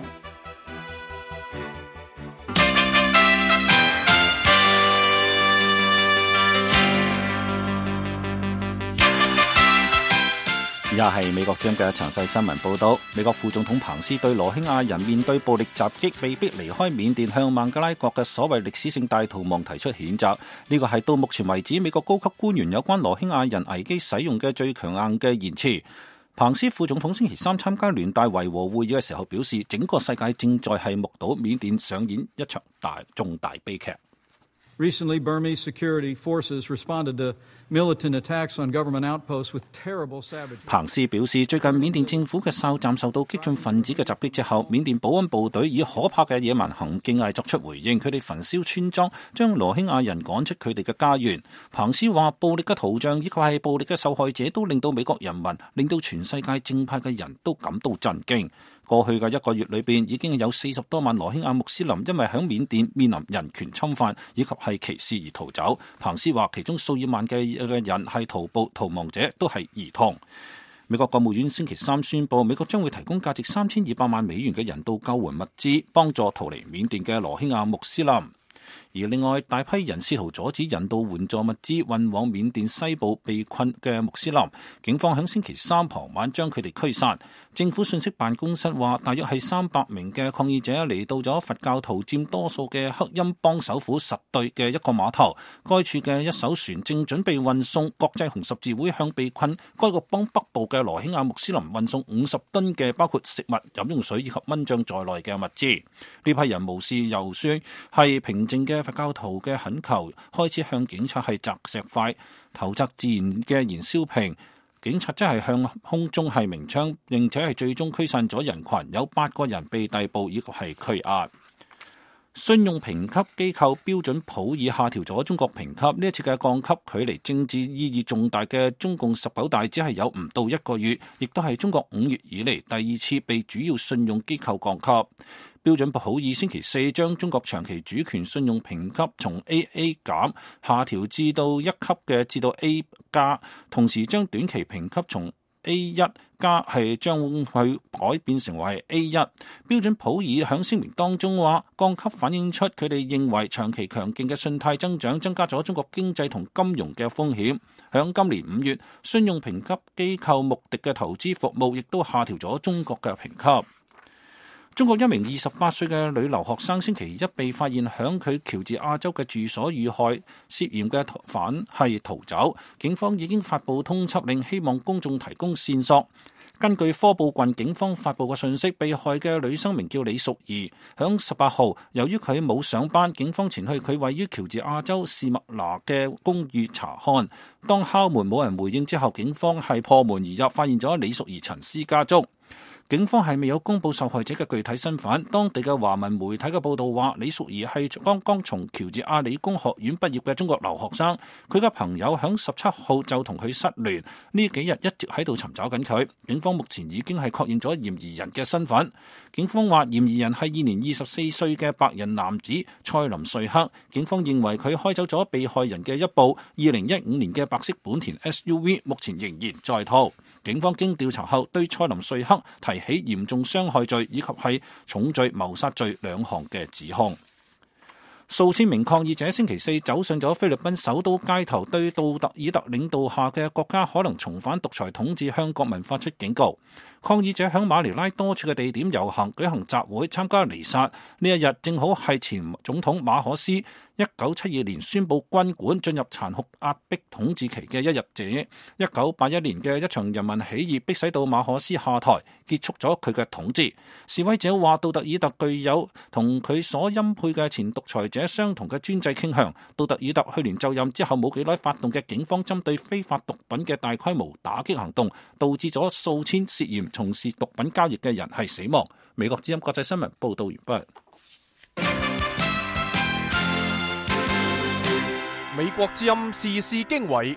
S4: 而家係美國之音嘅詳細新聞報道。美國副總統彭斯對羅興亞人面對暴力襲擊被逼離開緬甸向孟加拉國嘅所謂歷史性大逃亡提出譴責。呢個係到目前為止美國高級官員有關羅興亞人危機使用嘅最強硬嘅言辭。彭斯副總統星期三參加聯大維和會議嘅時候表示，整個世界正在係目睹緬甸上演一場大重大悲劇。
S7: Recently, Burmese security forces responded to militant attacks on government outposts with terrible savagery.
S4: 彭斯表示，最近緬甸政府嘅哨站受到激進分子嘅襲擊之後，緬甸保安部隊以可怕嘅野蠻行徑係作出回應，佢哋焚燒村莊，將羅興亞人趕出佢哋嘅家園。彭斯話，暴力嘅圖像以及係暴力嘅受害者都令到美國人民，令到全世界正派嘅人都感到震驚。過去嘅一個月裏邊，已經有四十多萬羅興亞穆斯林因為喺緬甸面臨人權侵犯以及係歧視而逃走。彭斯話，其中數以萬嘅人係逃步逃亡者，都係兒童。美國國務院星期三宣布，美國將會提供價值三千二百萬美元嘅人道救援物資，幫助逃離緬甸嘅羅興亞穆斯林。而另外，大批人試圖阻止人道援助物資運往緬甸西部被困嘅穆斯林，警方喺星期三傍晚將佢哋驅散。政府信息辦公室話，大約係三百名嘅抗議者嚟到咗佛教徒佔多數嘅克欽邦首府實兌嘅一個碼頭，該處嘅一艘船正準備運送國際紅十字會向被困該個邦北部嘅羅興亞穆斯林運送五十噸嘅包括食物、飲用水以及蚊帳在內嘅物資。呢批人無視遊說係平靜嘅佛教徒嘅懇求，開始向警察係擲石塊、投擲自然嘅燃燒瓶。警察即係向空中係鳴槍，並且係最終驅散咗人群，有八個人被逮捕以及係拘押。信用評級機構標準普爾下調咗中國評級，呢一次嘅降級距離政治意義重大嘅中共十九大只係有唔到一個月，亦都係中國五月以嚟第二次被主要信用機構降級。標準普爾星期四將中國長期主權信用評級從 A A 減下調至到一級嘅至到 A 加，同時將短期評級從 A 一 加係將去改變成為 A 一。標準普爾響聲明當中話，降級反映出佢哋認為長期強勁嘅信貸增長增加咗中國經濟同金融嘅風險。響今年五月，信用評級機構穆迪嘅投資服務亦都下調咗中國嘅評級。中國一名二十八歲嘅女留學生星期一被發現響佢喬治亞州嘅住所遇害，涉嫌嘅犯係逃走。警方已經發布通緝令，希望公眾提供線索。根據科布郡警方發布嘅信息，被害嘅女生名叫李淑儀，響十八號，由於佢冇上班，警方前去佢位於喬治亞州士麥拿嘅公寓查看。當敲門冇人回應之後，警方係破門而入，發現咗李淑儀陳屍家中。警方係未有公布受害者嘅具體身份。當地嘅華文媒體嘅報道話，李淑儀係剛剛從喬治亞理工學院畢業嘅中國留學生，佢嘅朋友響十七號就同佢失聯，呢幾日一直喺度尋找緊佢。警方目前已經係確認咗嫌疑人嘅身份。警方話嫌疑人係現年二十四歲嘅白人男子蔡林瑞克。警方認為佢開走咗被害人嘅一部二零一五年嘅白色本田 S U V， 目前仍然在逃。警方經調查後，對蔡林瑞克提起嚴重傷害罪以及係重罪謀殺罪兩項嘅指控。數千名抗議者星期四走上咗菲律賓首都街頭，對杜特爾特領導下嘅國家可能重返獨裁統治向國民發出警告。 抗議者響馬尼拉多處嘅地點遊行、舉行集會、參加彌撒。呢一日正好係前總統馬可斯一九七二年宣布軍管進入殘酷壓迫統治期嘅一日者。一九八一年嘅一場人民起義迫使到馬可斯下台，結束咗佢嘅統治。示威者話杜特爾特具有同佢所欽佩嘅前獨裁者相同嘅專制傾向。杜特爾特去年就任之後冇幾耐發動嘅警方針對非法毒品嘅大規模打擊行動，導致咗數千涉嫌從事毒品交易嘅人係死亡。美國之音國際新聞報道完畢。
S1: 美國之音時事經緯，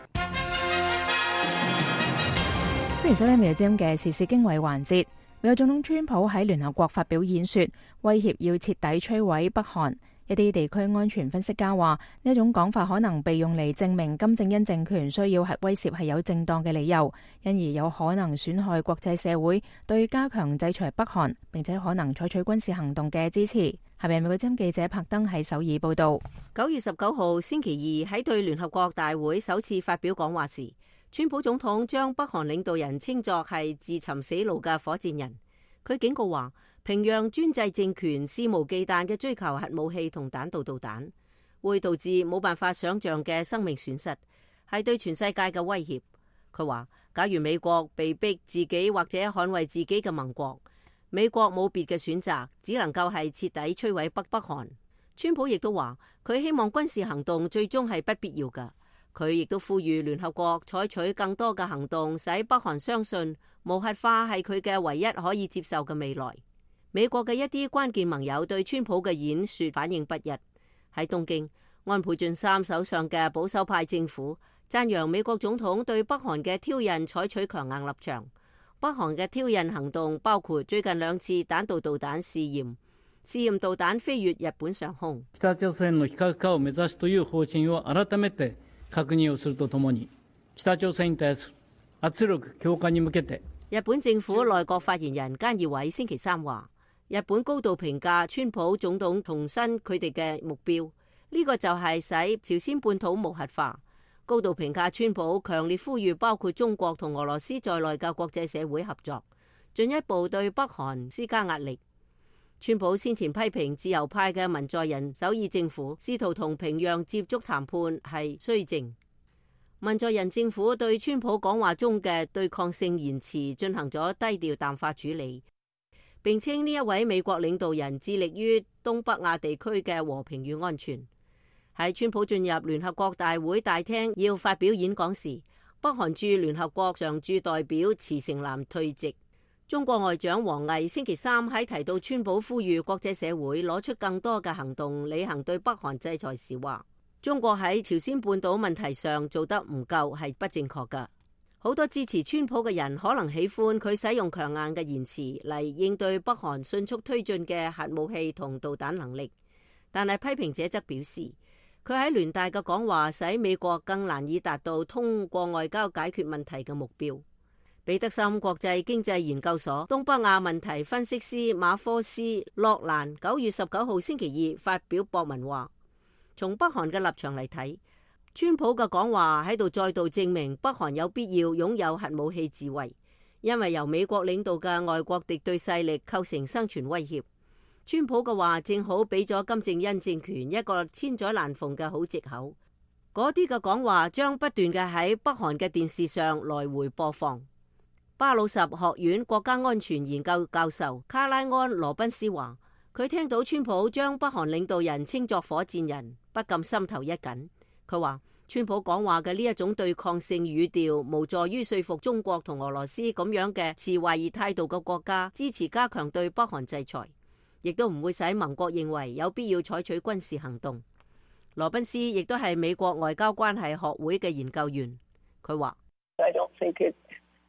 S2: 歡迎收聽美國之音嘅時事經緯環節。美國總統川普喺聯合國發表演說，威脅要徹底摧毀北韓。一啲地區安全分析家話，呢一種講法可能被用嚟證明金正恩政權需要核威懾係有正當嘅理由，因而有可能損害國際社會對加強制裁北韓並且可能採取軍事行動嘅支持。下面美國之音記者柏登喺首爾報道。
S5: 九月十九號星期二喺對聯合國大會首次發表講話時，川普總統將北韓領導人稱作係自尋死路嘅火箭人。佢警告話，平壤專制政權肆無忌憚嘅追求核武器同彈道導彈，會導致冇辦法想象嘅生命損失，係對全世界嘅威脅。佢話，假如美國被逼自己或者捍衛自己嘅盟國，美國冇別嘅選擇，只能夠係徹底摧毀北北韓。川普亦都話，佢希望軍事行動最終係不必要㗎。佢亦都呼籲聯合國採取更多嘅行動，使北韓相信無核化係佢嘅唯一可以接受嘅未來。美國嘅一啲關鍵盟友對川普嘅演說反應不一。喺東京，安倍晉三手上嘅保守派政府讚揚美國總統對北韓嘅挑釁採取強硬立場。北韓嘅挑釁行動包括最近兩次彈道導彈試驗，試驗導彈飛越日本上空。
S11: 北朝鮮の非核化を目指すという方針を改めて確認をするとともに、北朝鮮に対する圧力強化に向けて。
S5: 日本政府內閣發言人菅義偉星期三話，日本高度評價川普總統重申佢哋嘅目標，呢、這個就係使朝鮮半島無核化。高度評價川普強烈呼籲包括中國同俄羅斯在內嘅國際社會合作，進一步對北韓施加壓力。川普先前批評自由派嘅文在寅首爾政府試圖同平壤接觸談判係綏靖。文在寅政府對川普講話中嘅對抗性言辭進行咗低調淡化處理，並稱呢一位美國領導人致力於東北亞地區嘅和平與安全。喺川普進入聯合國大會大廳要發表演講時，北韓駐聯合國常駐代表慈成南退席。中國外長王毅星期三喺提到川普呼籲國際社會攞出更多嘅行動履行對北韓制裁時話，中國喺朝鮮半島問題上做得唔夠係不正確㗎。好多支持川普嘅人可能喜歡佢使用強硬嘅言辭嚟應對北韓迅速推進嘅核武器同導彈能力，但係批評者則表示，佢喺聯大嘅講話使美國更難以達到通過外交解決問題嘅目標。彼得森國際經濟研究所東北亞問題分析師馬科斯洛蘭九月十九號星期二發表博文話，從北韓嘅立場嚟睇，川普嘅講話喺度再度證明北韓有必要擁有核武器自衛，因為由美國領導嘅外國敵對勢力構成生存威脅。川普嘅話正好俾咗金正恩政權一個千載難逢嘅好藉口。嗰啲嘅講話將不斷嘅喺北韓嘅電視上來回播放。巴魯什學院國家安全研究教授卡拉安羅賓斯話，佢聽到川普將北韓領導人稱作火箭人，不禁心頭一緊。佢話川普講話嘅呢一種對抗性語調，無助於說服中國同俄羅斯咁樣嘅持懷疑態度嘅國家支持加強對北韓制裁，亦都唔會使盟國認為有必要採取軍事行動。羅賓斯亦都係美國外交關係學會嘅研究員，佢話
S12: I don't think it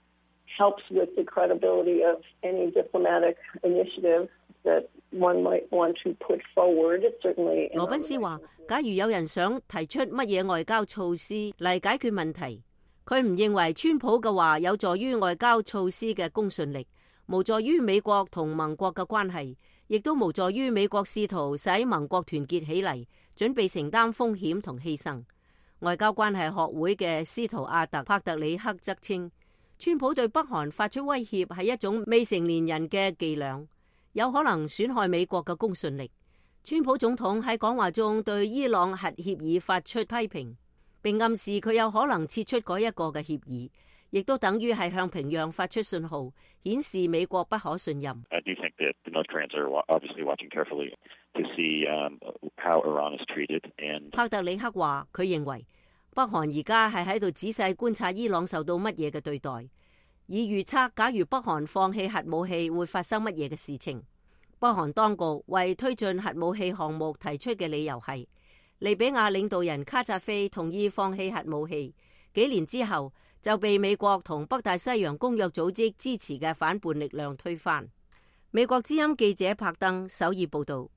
S12: helps with the credibility of any diplomatic initiative that one might want to put forward. Certainly，
S5: 羅賓斯話，假如有人想提出乜嘢外交措施嚟解決問題，佢唔認為川普嘅話有助於外交措施嘅公信力，無助於美國同盟國嘅關係，亦都無助於美國試圖使盟國團結起嚟，準備承擔風險同犧牲。外交關係學會嘅斯圖亞特帕特里克則稱， 川普對北韓發出威脅係一種未成年人嘅伎倆，有可能損害美國嘅公信力。川普總統喺講話中對伊朗核協議發出批評，並暗示佢有可能撤出嗰一個嘅協議，亦都等於係向平壤發出信號，顯示美國不可信任。
S13: I do think that the North Koreans are obviously watching carefully to see how Iran is treated. And
S5: 帕特里克話，佢認為北韓而家係喺度仔細觀察伊朗受到乜嘢嘅對待，以預測假如北韓放棄核武器會發生乜嘢嘅事情。北韓當局為推進核武器項目提出嘅理由係，利比亞領導人卡扎菲同意放棄核武器，幾年之後就被美國同北大西洋公約組織支持嘅反叛力量推翻。美國之音記者柏登首爾報道。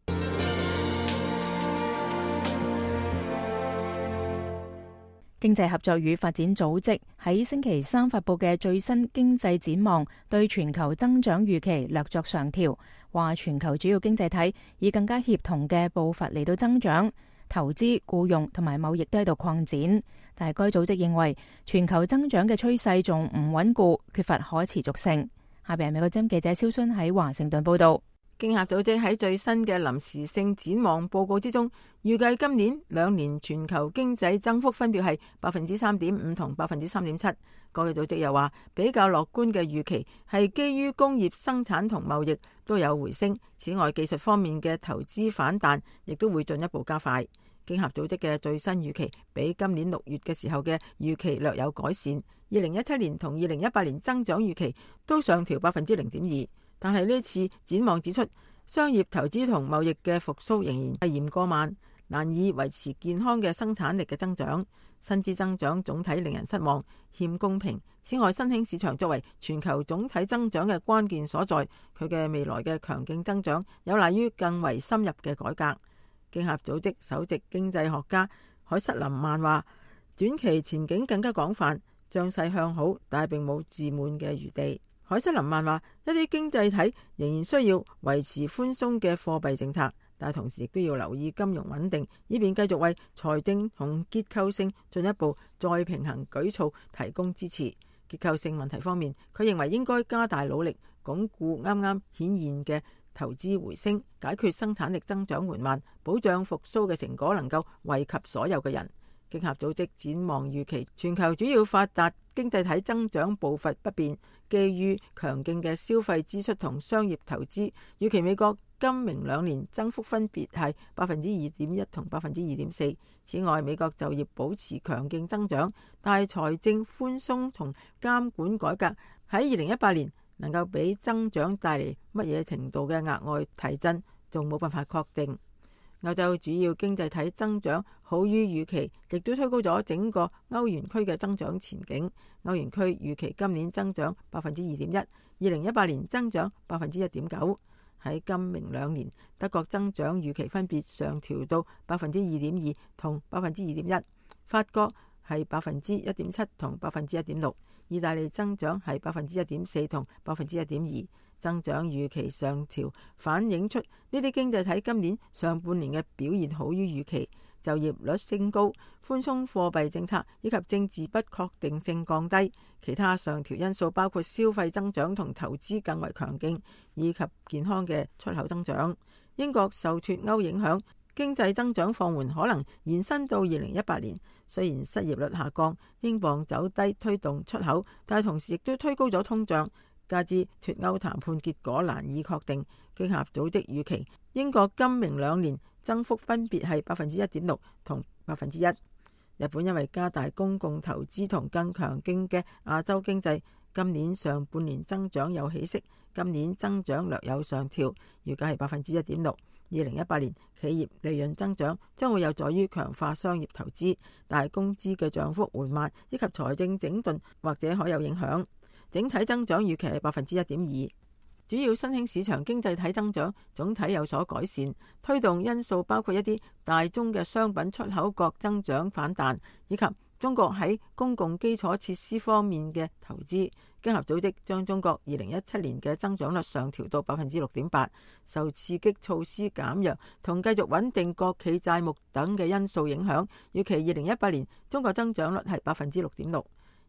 S2: 經濟合作與發展組織喺星期三發佈嘅最新經濟展望，對全球增長預期略作上調，話全球主要經濟體以更加協同嘅步伐嚟到增長，投資、僱用同埋貿易都喺度擴展。但係該組織認為全球增長嘅趨勢仲唔穩固，缺乏可持續性。下邊係美國之音記者蕭순喺華盛頓報道。
S6: 經合組織喺最新嘅臨時性展望報告之中，預計今年兩年全球經濟增幅分別係百分之三點五同百分之三點七。該組織又話，比較樂觀嘅預期係基於工業生產同貿易都有回升。此外，技術方面嘅投資反彈亦都會進一步加快。經合組織嘅最新預期比今年六月嘅時候嘅預期略有改善。二零一七年同二零一八年增長預期都上調百分之零點二。但係呢次展望指出，商業投資同貿易嘅復甦仍然係嫌過慢，難以維持健康嘅生產力嘅增長。薪資增長總體令人失望，欠公平。此外，新興市場作為全球總體增長嘅關鍵所在，佢嘅未來嘅強勁增長有賴於更為深入嘅改革。經合組織首席經濟學家海瑟林曼話，短期前景更加廣泛，漲勢向好，但係並冇自滿嘅餘地。海瑟林曼話，一啲經濟體仍然需要維持寬鬆嘅貨幣政策，但係同時亦都要留意金融穩定，以便繼續為財政同結構性進一步再平衡舉措提供支持。結構性問題方面，佢認為應該加大努力，鞏固啱啱顯現嘅投資回升，解決生產力增長緩慢，保障復甦嘅成果能夠惠及所有嘅人。經合組織展望預期，全球主要發達經濟體增長步伐不變，基於強勁嘅消費支出同商業投資，預期美國今明兩年增幅分別係百分之二點一同百分之二點四。此外，美國就業保持強勁增長，但係財政寬鬆同監管改革喺二零一八年能夠俾增長帶嚟乜嘢程度嘅額外提振，仲冇辦法確定。歐洲主要經濟體增長好於預期，亦都推高咗整個歐元區嘅增長前景。歐元區預期今年增長百分之二點一，二零一八年增長百分之一點九。喺今明兩年，德國增長預期分別上調到百分之二點二同百分之二點一，法國係百分之一點七同百分之一點六，意大利增長係百分之一點四同百分之一點二。增長預期上調，反映出呢啲經濟體今年上半年嘅表現好於預期，就業率升高，寬鬆貨幣政策以及政治不確定性降低。其他上調因素包括消費增長同投資更為強勁，以及健康嘅出口增長。英國受脱歐影響，經濟增長放緩可能延伸到二零一八年。雖然失業率下降，英鎊走低推動出口，但係同時亦都推高咗通脹。加之脱歐談判結果難以確定，經合組織預期英國今明兩年增幅分別係百分之一點六同百分之一。日本因為加大公共投資同更強勁嘅亞洲經濟，今年上半年增長有起色，今年增長略有上調，預計係百分之一點六。二零一八年企業利潤增長將會有助於強化商業投資，但係工資嘅漲幅緩慢以及財政整頓或者可有影響。整體增長預期係百分之一點二，主要新興市場經濟體增長總體有所改善，推動因素包括一啲大宗嘅商品出口國增長反彈，以及中國喺公共基礎設施方面嘅投資。經合組織將中國二零一七年嘅增長率上調到百分之六點八，受刺激措施減弱同繼續穩定國企債務等嘅因素影響，預期二零一八年中國增長率係百分之六點六。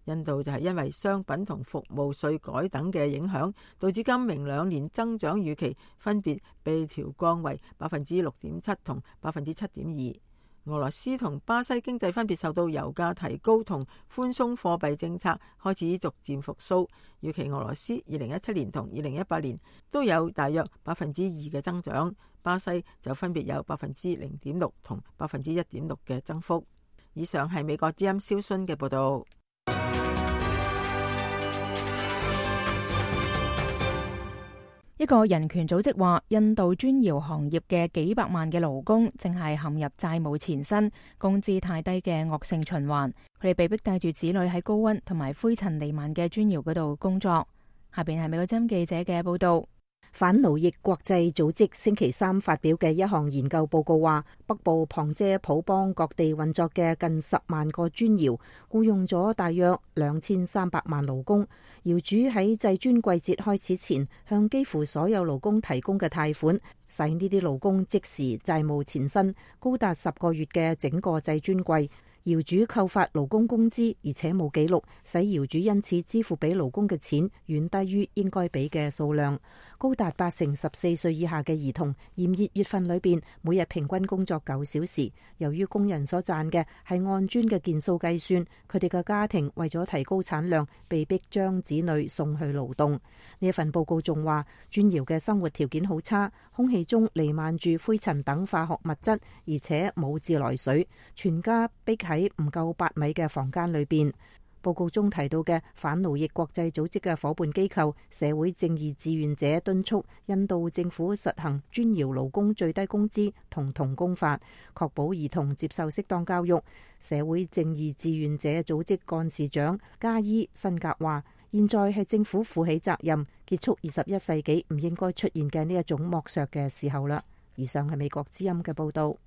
S6: 印度就係因為商品同服務稅改等嘅影響，導致今明兩年增長預期分別被調降為百分之六點七同百分之七點二。俄羅斯同巴西經濟分別受到油價提高同寬鬆貨幣政策開始逐漸復甦，預期俄羅斯二零一七年同二零一八年都有大約百分之二嘅增長，巴西就分別有百分之零點六同百分之一點六嘅增幅。以上係美國之音蕭순嘅報道。
S2: 一個人權組織話，印度磚窯行業嘅幾百萬嘅勞工正係陷入債務纏身、工資太低嘅惡性循環。佢哋被迫帶住子女喺高溫同埋灰塵彌漫嘅磚窯嗰度工作。下邊係美國之音記者嘅報道。
S9: 反奴役國際組織星期三發表嘅一項研究報告話，北部旁遮普邦各地運作嘅近十萬個磚窯，僱用咗大約兩千三百萬勞工。窯主喺製磚季節開始前，向幾乎所有勞工提供嘅貸款，使呢啲勞工即時債務纏身，高達十個月嘅整個製磚季。窯主扣發勞工工資，而且冇記錄，使窯主因此支付俾勞工嘅錢遠低於應該俾嘅數量。高達八成十四歲以下嘅兒童，炎熱月份裏邊每日平均工作九小時。由於工人所賺嘅係按磚嘅件數計算，佢哋嘅家庭為咗提高產量，被迫將子女送去勞動。呢一份報告仲話，磚窯嘅生活條件好差，空氣中彌漫住灰塵等化學物質，而且冇自來水，全家逼喺唔夠八米嘅房間裏邊。報告中提到嘅反奴役國際組織嘅夥伴機構社會正義志願者敦促印度政府實行磚窯勞工最低工資同童工法，確保兒童接受適當教育。社會正義志願者組織幹事長加伊辛格話，現在係政府負起責任，結束二十一世紀唔應該出現嘅呢一種剝削嘅時候啦。以上係美國之音嘅報道。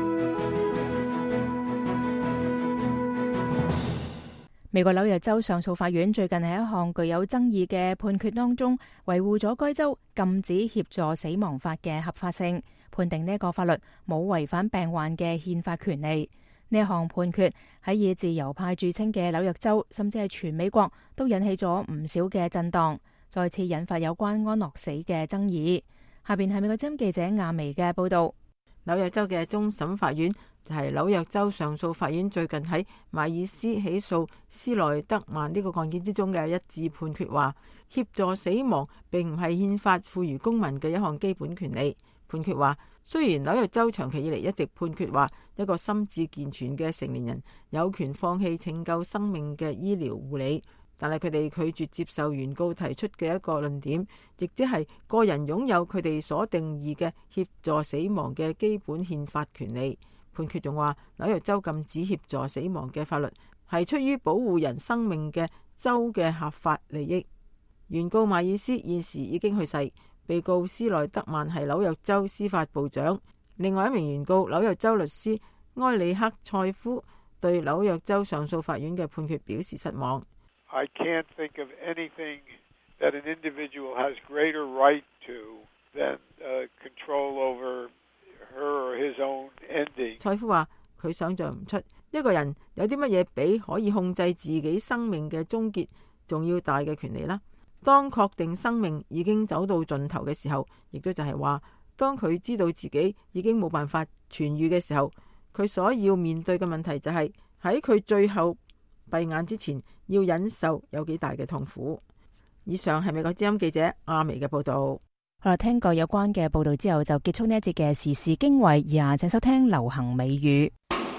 S2: 美國紐約州上訴法院最近喺一項具有爭議嘅判決當中，維護咗該州禁止協助死亡法嘅合法性，判定呢個法律冇違反病患嘅憲法權利。呢一項判決喺以自由派著稱嘅紐約州，甚至係全美國都引起咗唔少嘅震盪，再次引發有關安樂死嘅爭議。下邊係美國之音記者亞薇嘅報道。
S6: 紐約州嘅終審法院就係紐約州上訴法院最近喺邁爾斯起訴斯萊德曼呢個案件之中嘅一致判決話，協助死亡並唔係憲法賦予公民嘅一項基本權利。判決話，雖然紐約州長期以嚟一直判決話一個心智健全嘅成年人有權放棄拯救生命嘅醫療護理，但係佢哋拒絕接受原告提出嘅一個論點，亦即係個人擁有佢哋所定義嘅協助死亡嘅基本憲法權利。判決仲話，紐約州禁止協助死亡嘅法律係出於保護人生命嘅州嘅合法利益。原告邁爾斯現時已經去世，被告斯萊德曼係紐約州司法部長。另外一名原告紐約州律師埃里克塞夫對紐約州上訴法院嘅判決表示失望。
S14: I can't think of anything that an individual has greater right to than uh, control over her or his own ending.
S6: 蔡夫話佢想象唔出一個人有啲乜嘢比可以控制自己生命嘅終結仲要大嘅權利啦。當確定生命已經走到盡頭嘅時候，亦都就係話，當佢知道自己已經冇辦法痊癒嘅時候，佢所要面對嘅問題就係喺佢最後閉眼之前要忍受有幾大嘅痛苦。以上係美國之音記者阿薇嘅報道。
S2: 好啦，聽過有關嘅報道之後，就結束呢一節嘅時事經緯。而家請收聽流行美語。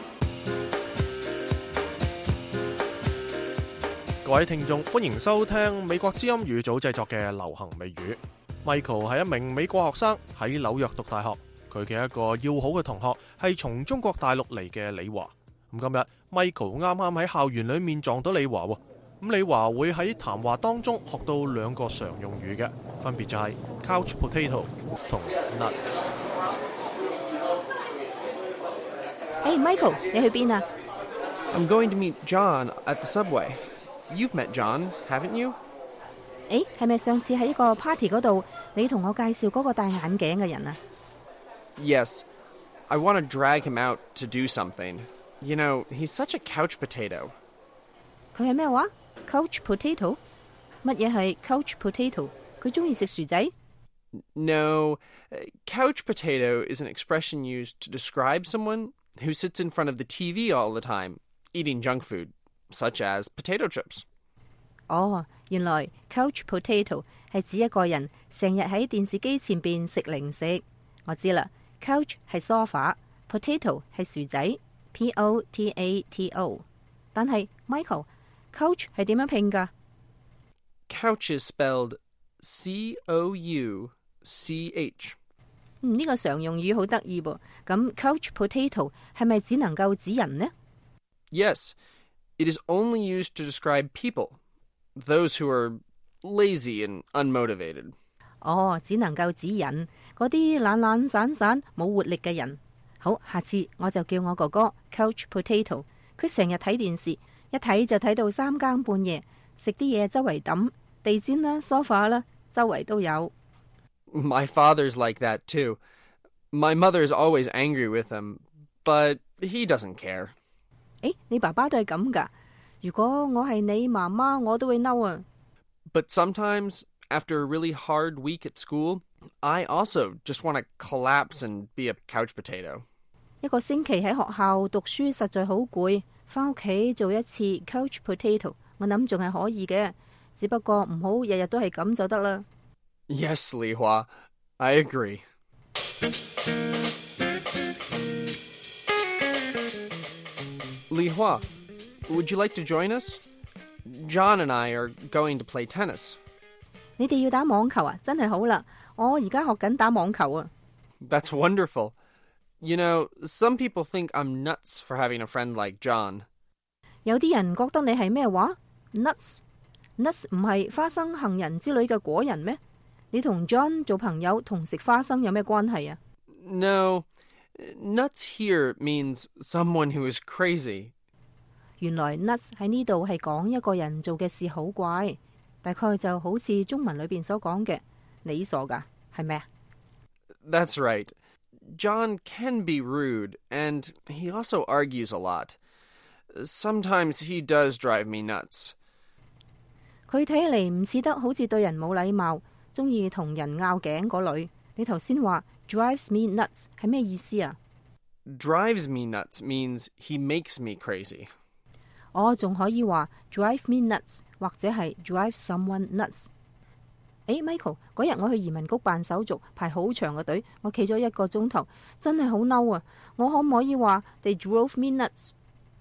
S1: 各位聽眾，歡迎收聽美國之音語組製作嘅流行美語。Michael 係一名美國學生，喺紐約讀大學。佢嘅一個要好嘅同學係從中國大陸嚟嘅李華。咁今日 Michael 啱啱喺校園裏面撞到李華喎。咁李華會喺談話當中學到兩個常用語嘅，分別就係 couch potato 同 nuts。
S15: Hey Michael， 你去邊啊？
S16: I'm going to meet John at the subway. You've met John, haven't you?
S15: 誒，係咪上次喺一個 party 嗰度，你同我介紹嗰個戴眼鏡嘅人啊？
S16: Yes, I want to drag him out to do something. You know, he's such a couch potato.
S15: 佢係咩話 ？Couch potato？ 乜嘢係 couch potato？ 佢中意食薯仔
S16: No, couch potato is an expression used to describe someone who sits in front of the T V all the time, eating junk food, such as potato chips.
S15: 哦，原來 couch potato 係指一個人成日喺電視機前邊食零食。我知啦 ，couch 係 sofa，potato 係薯仔 ，P O T A T O。但係 Michael，couch 係點樣拼㗎
S16: Couch is spelled C O U C H。
S15: 嗯，呢個常用語好得意噃。咁 couch potato 係咪只能夠指人呢
S16: Yes, it is only used to describe people, those who are lazy and unmotivated.
S15: 哦，只能夠指人，嗰啲懶懶散散冇活力嘅人。好，下次我就叫我哥哥 couch potato。佢成日睇電視，一睇就睇到三更半夜，食啲嘢周圍抌，地氈啦、sofa 啦，周圍都有。
S16: My father's like that too. My mother is always angry with him, but he doesn't care.
S15: 誒，你爸爸都係咁㗎？如果我係你媽媽，我都會嬲啊。
S16: But sometimes, after a really hard week at school, I also just want to collapse and be a couch potato.
S15: 一個星期喺學校讀書實在好攰，返屋企做一次 couch potato， 我諗仲係可以嘅，只不過唔好日日都係咁就得啦。
S16: Yes, Li Hua, I agree. Li Hua, would you like to join us? John and I are going to play tennis.
S15: 你哋要打網球啊？真係好啦，我而家學緊打網球啊。
S16: That's wonderful. You know, some people think I'm nuts for having a friend like John.
S15: 有啲人覺得你係咩話 ？nuts nuts 唔係花生、杏仁之類嘅果仁咩？你同 John 做朋友同食花生有咩關係啊
S16: No, nuts here means someone who is crazy.
S15: 原來 nuts 喺呢度係講一個人做嘅事好怪，大概就好似中文裏邊所講嘅，你傻噶，係咪啊
S16: That's right. John can be rude, and he also argues a lot. Sometimes he does drive me nuts.
S15: 佢睇嚟唔似得好似對人冇禮貌，中意同人拗頸嗰類。你頭先話 drives me nuts 係咩意思啊
S16: Drives me nuts means he makes me crazy.
S15: 我仲可以話 drive me nuts 或者係 drive someone nuts。誒 Michael， 嗰日我去移民局辦手續，排好長嘅隊，我企咗一個鐘頭，真係好嬲啊！我可唔可以話 they drove me nuts？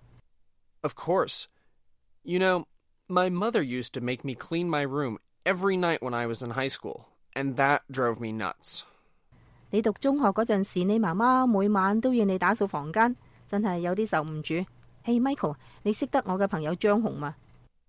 S16: Of course. You know, my mother used to make me clean my room every night when I was in high school, and that drove me nuts.
S15: 你讀中學嗰陣時，你媽媽每晚都要你打掃房間，真係有啲受唔住。Hey Michael， 你識得我嘅朋友張紅嗎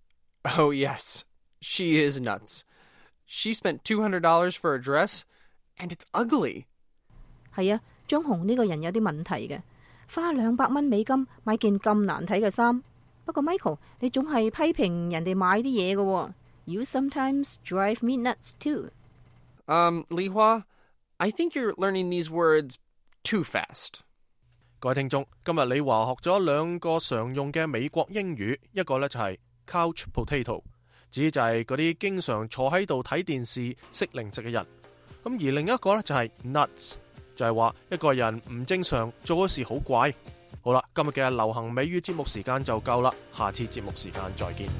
S16: Oh yes, she is nuts. She spent two hundred dollars for a dress, and it's ugly.
S15: 係啊，張紅呢個人有啲問題嘅，花兩百蚊美金買件咁難睇嘅衫。不過 Michael， 你總係批評人哋買啲嘢嘅。You sometimes drive me nuts too.
S16: Um, Li Hua, I think you're learning these words too fast.
S1: 各位聽眾，今日李華學咗兩個常用嘅美國英語，一個呢就係 couch potato， 指就係嗰啲經常坐喺度睇電視食零食嘅人。咁而另一個呢就係 nuts， 就係話一個人唔正常，做嘅事好怪。好啦，今日嘅流行美語節目時間就夠啦，下次節目時間再見。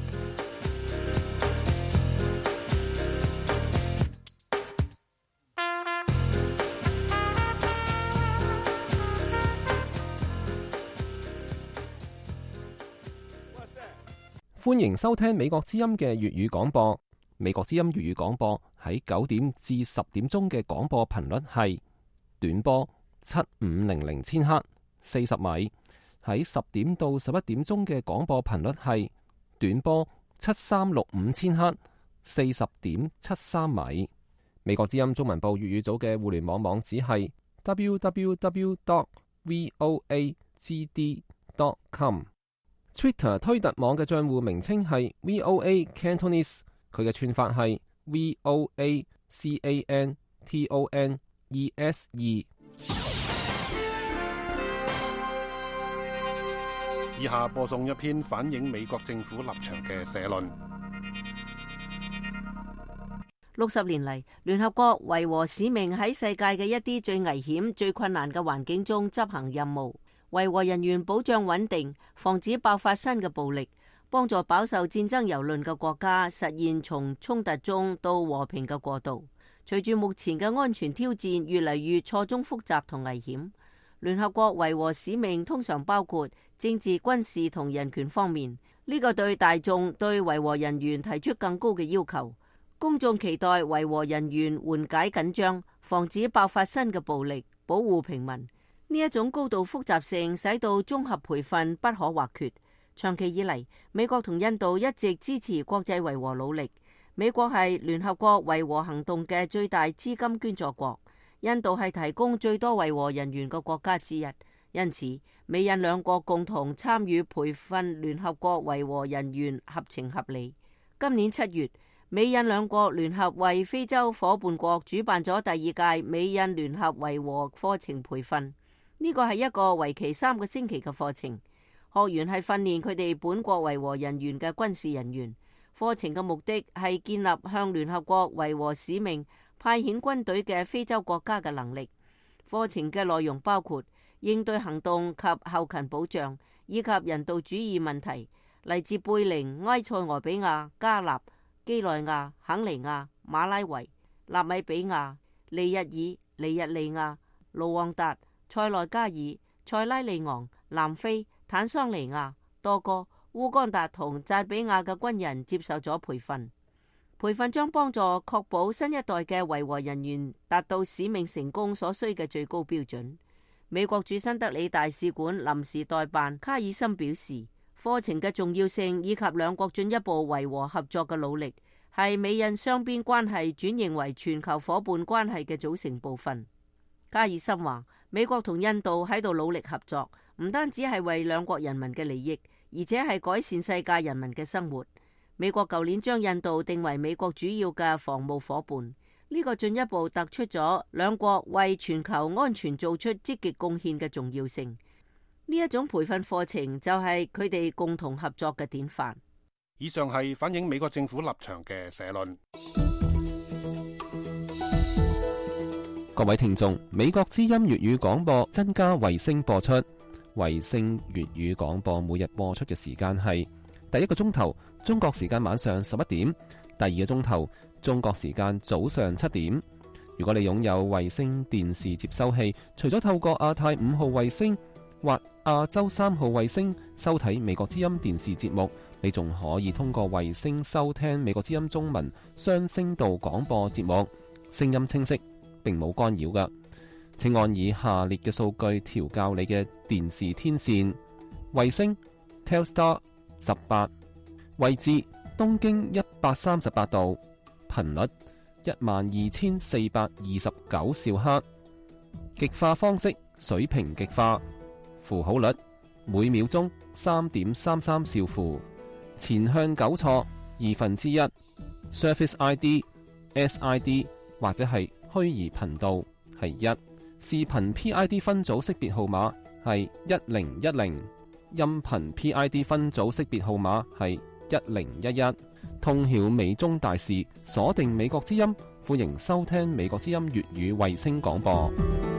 S17: 歡迎收聽美國之音嘅粵語廣播。美國之音粵語廣播喺九點至十點鐘嘅廣播頻率係短波七五零零千赫四十米，喺十點到十一點鐘嘅廣播頻率係短波七三六五千赫四十點七三米。美國之音中文部粵語組嘅互聯網網址係 double-u double-u double-u dot voa g d dot com。Twitter 推特網嘅賬戶名稱係 V O A Cantonese， 佢嘅串法係 V O A C A N T O N E S E。
S18: 以下播送一篇反映美國政府立場嘅社論。
S5: 六十年嚟，聯合國維和使命喺世界嘅一啲最危險、最困難嘅環境中執行任務，維和人員保障穩定，防止爆發新嘅暴力，幫助飽受戰爭蹂躪嘅國家實現從衝突中到和平嘅過渡。隨住目前嘅安全挑戰越嚟越錯綜複雜同危險，聯合國維和使命通常包括政治、軍事同人權方面。呢個對大眾對維和人員提出更高嘅要求。公眾期待維和人員緩解緊張，防止爆發新嘅暴力，保護平民。呢一種高度複雜性使到綜合培訓不可或缺。長期以嚟，美國同印度一直支持國際維和努力。美國係聯合國維和行動嘅最大資金捐助國，印度係提供最多維和人員嘅國家之一。因此，美印兩國共同參與培訓聯合國維和人員合情合理。今年七月，美印兩國聯合為非洲夥伴國主辦咗第二屆美印聯合維和課程培訓。呢個係一個為期三個星期嘅課程，學員係訓練佢哋本國維和人員嘅軍事人員。課程嘅目的係建立向聯合國維和使命派遣軍隊嘅非洲國家嘅能力。課程嘅內容包括應對行動及後勤保障，以及人道主義問題。嚟自貝寧、埃塞俄比亞、加納、基內亞、肯尼亞、馬拉維、納米比亞、尼日爾、尼日利亞、盧旺達、塞內加爾、塞拉利昂、南非、坦桑尼亞、多哥、烏干達同贊比亞嘅軍人接受咗培訓。培訓將幫助確保新一代嘅維和人員達到使命成功所需嘅最高標準。美國駐新德里大使館臨時代辦卡爾森表示，課程嘅重要性以及兩國進一步維和合作嘅努力，係美印雙邊關係轉型為全球夥伴關係嘅組成部分。卡爾森話，美國同印度喺度努力合作，唔單止係為兩國人民嘅利益，而且係改善世界人民嘅生活。美國舊年將印度定為美國主要嘅防務夥伴，呢個進一步突出咗兩國為全球安全做出積極貢獻嘅重要性。呢一種培訓課程就係佢哋共同合作嘅典範。
S18: 以上係反映美國政府立場嘅社論。
S17: 各位聽眾，美國之音粵語廣播增加衛星播出。衛星粵語廣播每日播出嘅時間係第一個鐘頭中國時間晚上十一點，第二個鐘頭中國時間早上七點。如果你擁有衛星電視接收器，除咗透過亞太五號衛星或亞洲三號衛星收睇美國之音電視節目，你仲可以通過衛星收聽美國之音中文雙聲道廣播節目，聲音清晰，並冇干擾㗎。請按以下列嘅數據調校你嘅電視天線：衛星 Telstar 十八，位置東經一百三十八度，頻率一萬二千四百二十九兆赫，極化方式水平極化，符號率每秒鐘三點三三兆符，前向糾錯二分之一 ，Surface I D、S I D 或者係虛擬頻道係一，視頻 P I D 分組識別號碼係一零一零，音頻 P I D 分組識別號碼係一零一一。通曉美中大事，鎖定美國之音，歡迎收聽美國之音粵語衛星廣播。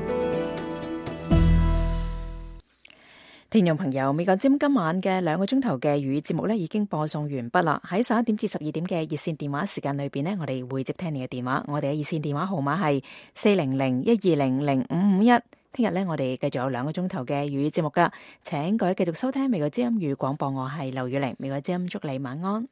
S2: 聽眾朋友，美國之音今晚嘅兩個鐘頭嘅粵語節目呢已經播送完畢啦。喺十一點至十二點嘅熱線電話時間裏邊呢，我哋會接聽你嘅電話。我哋嘅熱線電話號碼係四零零一二零零五五一。聽日呢，我哋繼續有兩個鐘頭嘅粵語節目噶，請各位繼續收聽美國之音粵語廣播。我係劉雨玲，美國之音祝你晚安。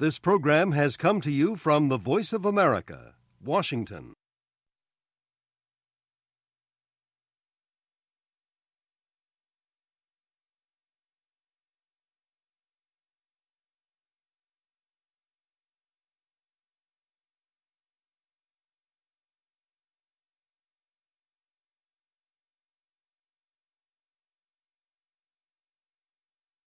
S19: This program has come to you from the Voice of America, Washington.